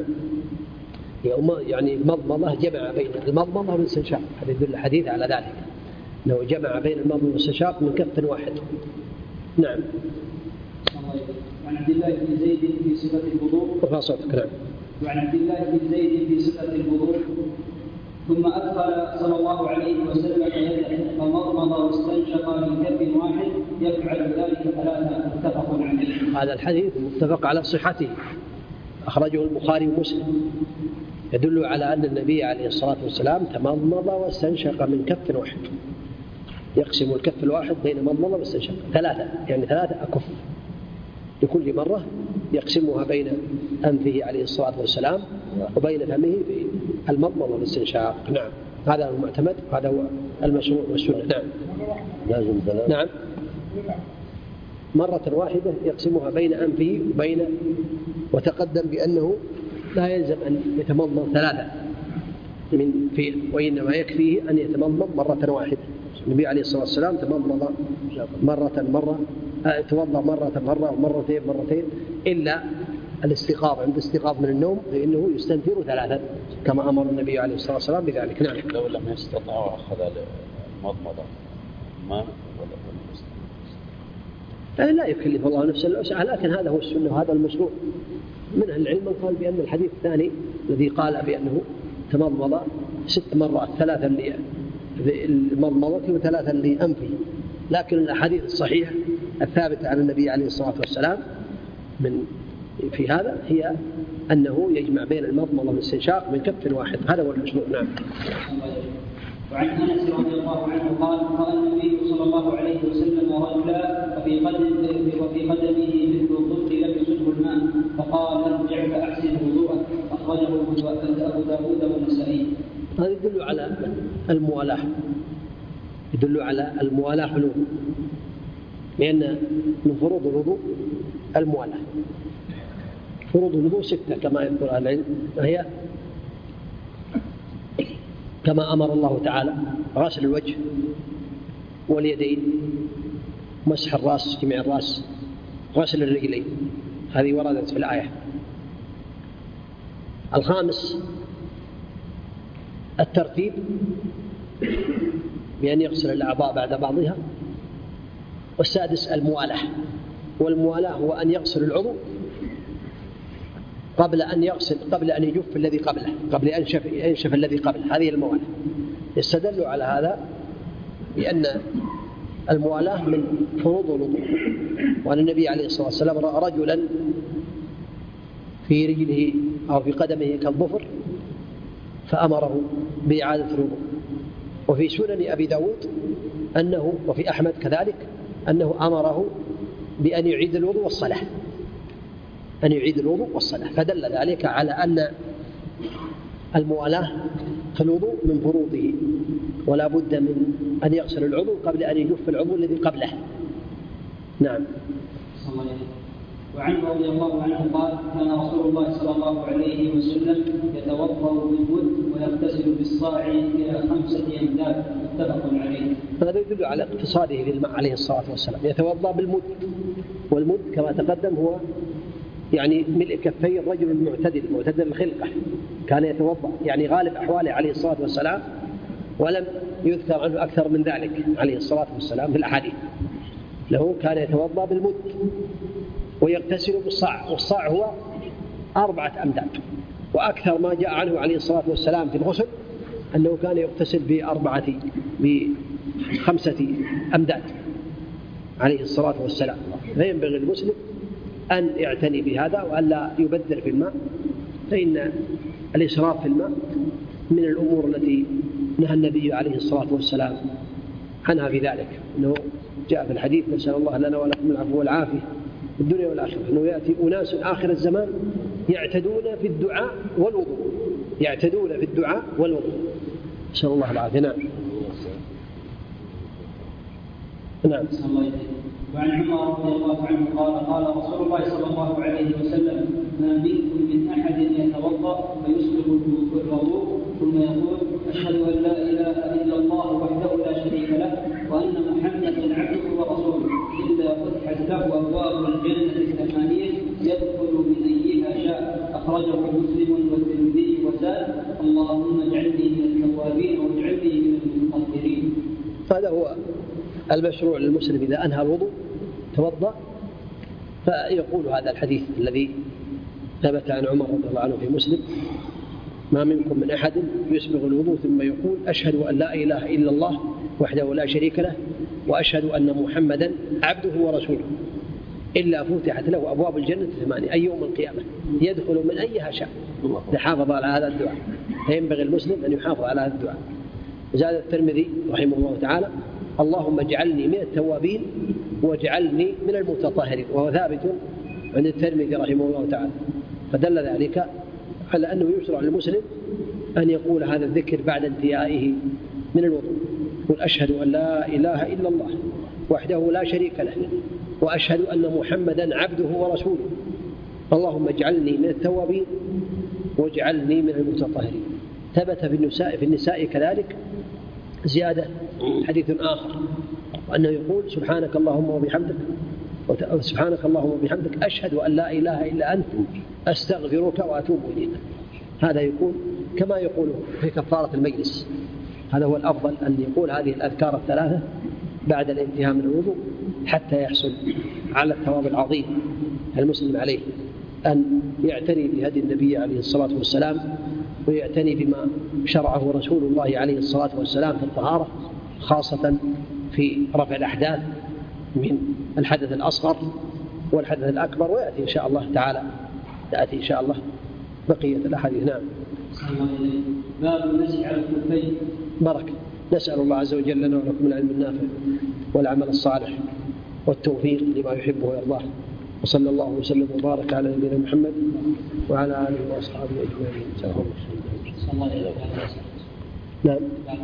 يعني المضمضة جمع بين المضمضة والاستنشاق، هذا يدل الحديث على ذلك، أنه جمع بين المضمضة والاستنشاق من كف واحد. نعم. وعن عبد الله بن زيد في صفة الوضوء. ارفع صوتك. نعم. وعن عبد الله بن زيد في صفة الوضوء ثم أدخل صلى الله عليه وسلم يده فمضمض واستنشق من كف واحد يفعل ذلك 3، متفق عليه. هذا الحديث متفق على صحته، أخرجه البخاري ومسلم، يدل على أن النبي عليه الصلاة والسلام تمضمض واستنشق من كف واحد، يقسم الكف الواحد بين مضمضة واستنشاق 3، يعني 3 أكف لكل مرة يقسمها بين أنفه عليه الصلاة والسلام وبين فمه في المضمضة والاستنشاق. نعم. هذا هو المعتمد، هذا هو المشروع والسنة. نعم. لازم 3. نعم. مرة واحدة يقسمها بين أنفه وتقدم بأنه لا يلزم أن يتمضمض ثلاثة من فيه، وإنما يكفيه أن يتمضمض مرة واحدة. النبي عليه الصلاة والسلام تمضمض توضأ مرة ومرتين إلا الاستيقاظ. عند الاستيقاظ من النوم فإنه يستنثر ثلاثا كما أمر النبي عليه الصلاة والسلام بذلك. نعم. لو لم يستطع وأخذ المضمضة ما لا يكلف الله نفسا إلا وسعها، لكن هذا هو السنة وهذا المشروع. من أهل العلم من قال بأن الحديث الثاني الذي قال بأنه تمضمض 6 مرات، 3 للمضمضة و3 لأنفه، لكن الأحاديث الصحيحة الثابتة عن النبي عليه الصلاة والسلام في هذا هي أنه يجمع بين المضمضة والاستنشاق من كف واحد. هذا هو المشروع. نعم. وعن انس رضي الله عنه قال راى النبي صلى الله عليه وسلم رجلا وفي قدمه مثل الضفر لم يصبه الماء فقال ارجع فاحسن وضوءك، اخرجه ابو داود والنسائي. هذا يدل على الموالاه، في الوضوء، لان من فروض الوضوء الموالاه. فروض الوضوء 6 كما يذكر أهل العلم، وهي كما أمر الله تعالى: غسل الوجه واليدين، مسح الرأس، جميع الرأس، غسل الرجلين، هذه وردت في الآية. الخامس الترتيب بأن يغسل الأعضاء بعد بعضها. والسادس الموالاة، والموالاة هو أن يغسل العضو قبل أن يجف الذي قبله، قبل أن ينشف الذي قبله. هذه الموالاة. يستدل على هذا بأن الموالاة من فروض الوضوء، وأن النبي عليه الصلاة والسلام رأى رجلا في رجله أو في قدمه كالظفر فأمره بإعادة الوضوء. وفي سنن أبي داود وفي أحمد كذلك أنه أمره بأن يعيد الوضوء والصلاة، فدل ذلك على أن الموالاة في الوضوء من فروضه، ولا بد من أن يغسل العضو قبل أن يجف العضو الذي قبله. نعم. وعنه رضي الله عنه قال كان رسول الله صلى الله عليه وسلم يتوضأ بالمد ويغتسل بالصاع إلى 5 أمداد، متفق عليه. هذا يدل على اقتصاده للماء عليه الصلاة والسلام. يتوضأ بالمد، والمد كما تقدم هو يعني ملء كفي الرجل المعتدل الخلقة. كان يتوضأ، يعني غالب أحواله عليه الصلاة والسلام، ولم يذكر عنه أكثر من ذلك عليه الصلاة والسلام في الأحاديث. له كان يتوضأ بالمد ويغتسل بالصاع، والصاع هو 4 أمداد. وأكثر ما جاء عنه عليه الصلاة والسلام في الغسل أنه كان يغتسل ب5 أمداد عليه الصلاة والسلام. فينبغي المسلم أن يعتني بهذا وأن لا يبذر في الماء، فإن الإسراف في الماء من الأمور التي نهى النبي عليه الصلاة والسلام عنها في ذلك. أنه جاء في الحديث: نسأل الله لنا ولكم العفو والعافية في الدنيا والآخرة، أنه يأتي أناس آخر الزمان يعتدون في الدعاء والوضوء. نسأل الله العافية. نعم. وعن عمر رضي الله عنه قال رسول الله صلى الله عليه وسلم: ما منكم من أحد يتوضأ فيسبغ الوضوء ثم يقول: أشهد أن لا إله إلا الله وحده لا شريك له وأن محمدا عبده ورسوله إلا فتحت له أبواب الجنة 8 يدخل من أيها شاء، أخرجه مسلم والترمذي وزاد: اللهم اجعلني من التوابين واجعلني من المتطهرين. هذا هو المشروع للمسلم إذا أنهى الوضوء توضأ فيقول هذا الحديث الذي ثبت عن عمر رضي الله عنه في مسلم: ما منكم من أحد يسبغ الوضوء ثم يقول: أشهد أن لا إله إلا الله وحده لا شريك له وأشهد أن محمدا عبده ورسوله إلا فتحت له أبواب الجنة 8 أي يوم القيامة يدخل من أيها شاء. يحافظ على هذا الدعاء، فينبغي المسلم أن يحافظ على هذا الدعاء. زاد الترمذي رحمه الله تعالى: اللهم اجعلني من التوابين واجعلني من المتطهرين، وهو ثابت عند الترمذي رحمه الله تعالى. فدل ذلك على أنه يشرع للمسلم أن يقول هذا الذكر بعد انتهائه من الوضوء: قل أشهد أن لا إله إلا الله وحده لا شريك له وأشهد أن محمدا عبده ورسوله اللهم اجعلني من التوابين واجعلني من المتطهرين. ثبت في النساء كذلك زيادة حديث آخر وأنه يقول سبحانك اللهم وبحمدك أشهد أن لا إله إلا أنت أستغفرك وأتوب إليك. هذا يكون كما يقول في كفارة المجلس. هذا هو الأفضل أن يقول هذه الأذكار الثلاثة بعد الانتهاء من الوضوء حتى يحصل على الثواب العظيم. المسلم عليه أن يعتني بهدي النبي عليه الصلاة والسلام ويعتني بما شرعه رسول الله عليه الصلاة والسلام في الطهارة، خاصة في رفع الأحداث من الحدث الأصغر والحدث الأكبر. ويأتي إن شاء الله تعالى تأتي إن شاء الله بقية الأحاديث. نعم. باب المسح على الخفين. بركة. نسأل الله عز وجل لنا ولكم العلم النافع والعمل الصالح والتوفيق لما يحبه ويرضاه، وصلى الله وسلم وبارك على نبينا محمد وعلى آله وأصحابه أجمعين. نعم.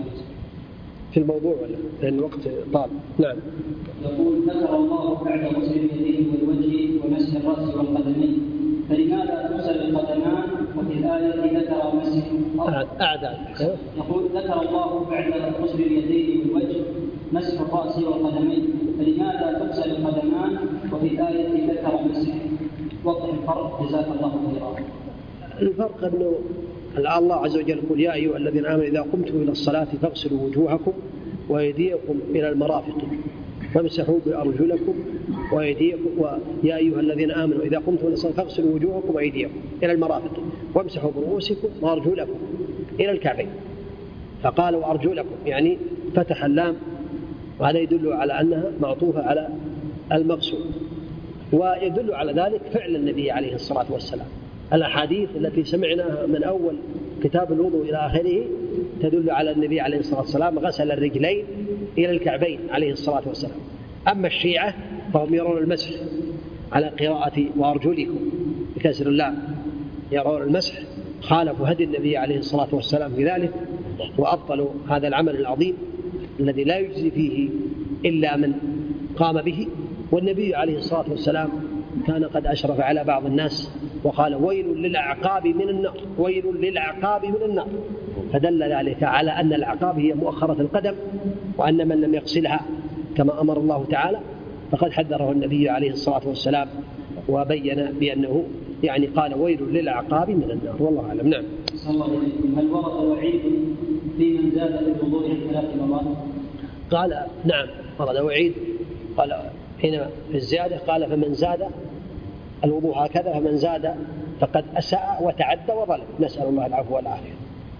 في الموضوع ولا لأن الوقت طال. نعم. يقول ذكر الله بعد غسل اليدين والوجه ومسح الرأس والقدمين، فلماذا تغسل القدمان وفي الآية ذكر مسح أعداد؟ يقول ذكر الله بعد غسل اليدين والوجه مسح الرأس والقدمين، فلماذا تغسل القدمان وفي الآية ذكر مسح؟ وضح الفرق جزاك الله خيرا. الفرق أنه الله عز وجل يقول يا أيها الذين آمنوا إذا قمتم إلى الصلاة فاغسلوا وجوهكم وأيديكم إلى المرافق وامسحوا بأرجلكم وأيديكم، ويا أيها الذين آمنوا إذا قمتم إلى الصلاة فاغسلوا وجوهكم وأيديكم إلى المرافق وامسحوا برؤوسكم وأرجلكم إلى الكعبين. فقال وأرجلكم يعني فتح اللام، وهذا يدل على أنها معطوفة على المغسول، ويدل على ذلك فعل النبي عليه الصلاة والسلام. الأحاديث التي سمعناها من أول كتاب الوضوء إلى آخره تدل على النبي عليه الصلاة والسلام غسل الرجلين إلى الكعبين عليه الصلاة والسلام. أما الشيعة فهم يرون المسح على قراءة وأرجلكم بكسر اللام، يرون المسح، خالفوا هدي النبي عليه الصلاة والسلام في ذلك وأبطلوا هذا العمل العظيم الذي لا يجزي فيه إلا من قام به. والنبي عليه الصلاة والسلام كان قد أشرف على بعض الناس وقال ويل للأعقاب من النار، ويل للأعقاب من النار، فدل ذلك على أن الأعقاب هي مؤخرة القدم، وأن من لم يغسلها كما أمر الله تعالى فقد حذره النبي عليه الصلاة والسلام وبين بأنه يعني قال ويل للأعقاب من النار. والله أعلم. نعم. صلى الله عليه وسلم. هل ورد وعيد في من زاد في الوضوء 3 مرات؟ قال نعم ورد وعيد. قال هنا في الزيادة قال فمن زاد الوضوء هكذا فمن زاد فقد أساء وتعدى وظلم، نسأل الله العفو والعافية.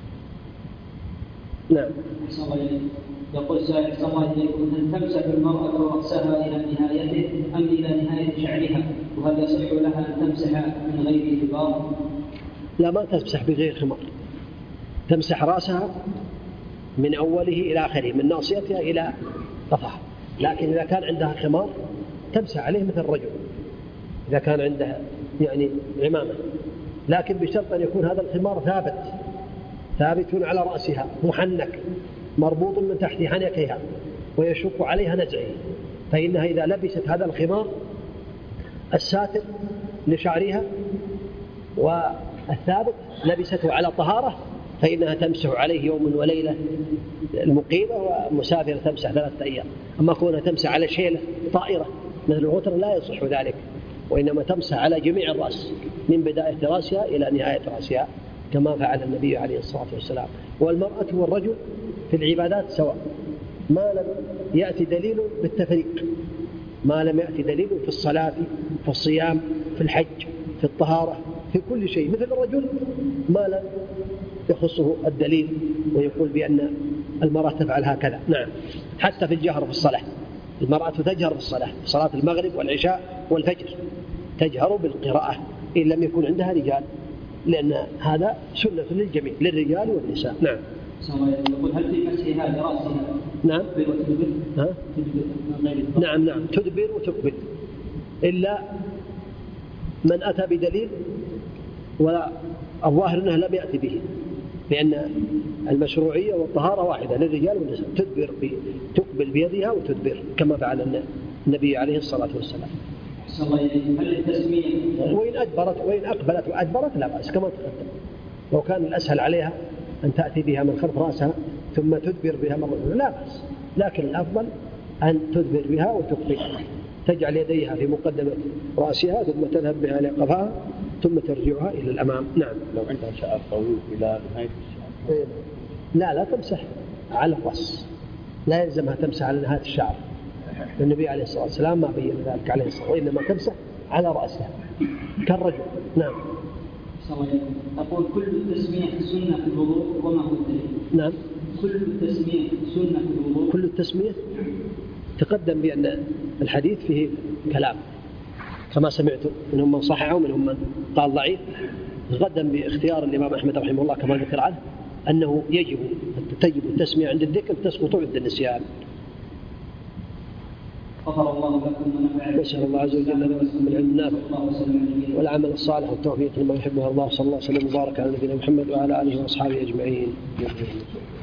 نعم. صلى الله عليه وسلم. يقول سائل صلى الله عليه وسلم هل تمسح المرأة رأسها إلى نهايته أم إلى نهاية شعرها؟ وهل يصح لها أن تمسح من غير خمار؟ لا، ما تمسح بغير خمار، تمسح رأسها من أوله إلى آخره من ناصيتها إلى قفاها. لكن إذا كان عندها خمار تمسح عليه مثل الرجل إذا كان عندها يعني عمامة، لكن بشرط أن يكون هذا الخمار ثابت على رأسها محنك مربوط من تحت حنكها ويشق عليها نزعه، فإنها إذا لبست هذا الخمار الساتر لشعرها والثابت لبسته على طهارة فإنها تمسح عليه يوم وليلة المقيمة، ومسافرة تمسح 3 أيام. أما كونها تمسح على شيلة طائرة مثل الغتر لا يصح ذلك، وإنما تمسح على جميع الرأس من بداية رأسها إلى نهاية رأسها كما فعل النبي عليه الصلاة والسلام. والمرأة والرجل في العبادات سواء، ما لم يأتي دليل بالتفريق، ما لم يأتي دليل في الصلاة في الصيام في الحج في الطهارة في كل شيء مثل الرجل، ما لم يخصه الدليل ويقول بأن المرأة تفعل هكذا. نعم. حتى في الجهر في الصلاة، المرأة تجهر في الصلاة، في صلاة المغرب والعشاء والفجر تجهر بالقراءة إن لم يكن عندها رجال، لأن هذا سنة للجميع للرجال والنساء. نعم. يقول هل في مسحها لرأسها نعم وتدبر؟ نعم تدبر وتقبل، إلا من أتى بدليل ولا الظاهر أنه لم يأتي به، لأن المشروعية والطهارة واحدة للرجال والنساء، تقبل بيدها وتدبر كما فعل النبي عليه الصلاة والسلام. هل التسمية وإن أقبلت وأدبرت لا بأس كما تقدم. لو كان الأسهل عليها أن تأتي بها من خلف رأسها ثم تدبر بها مرة لا بأس، لكن الأفضل أن تدبر بها وتقبل، تجعل يديها في مقدمة رأسها ثم تذهب بها إلى قفاها ثم ترجعها إلى الأمام. نعم. لو عندها شعر طويل إلى نهاية الشعر لا تمسح على الرأس، لا يلزمها تمسح على نهاية الشعر، النبي عليه الصلاة والسلام ما بين ذلك عليه الصلاة والسلام، وإنما تمسح على رأسها كالرجل. نعم. أقول كل التسمية سنة في الوضوء وما هو الدليل؟ نعم. كل التسمية سنة في الوضوء. كل التسمية تقدم بأن الحديث فيه كلام كما سمعتم، منهم من صححه ومنهم من قال ضعيف. تقدم باختيار الإمام أحمد رحمه الله كما ذكر عنه أنه يجب تجب التسمية عند الذكر تسقط عند النسيان. غفر الله لكم ونفع. نسأل الله عز وجل لكم العلم النافع والعمل الصالح والتوفيق لما يحبه الله. صلى الله وسلم وبارك على نبينا محمد وعلى آله وأصحابه أجمعين.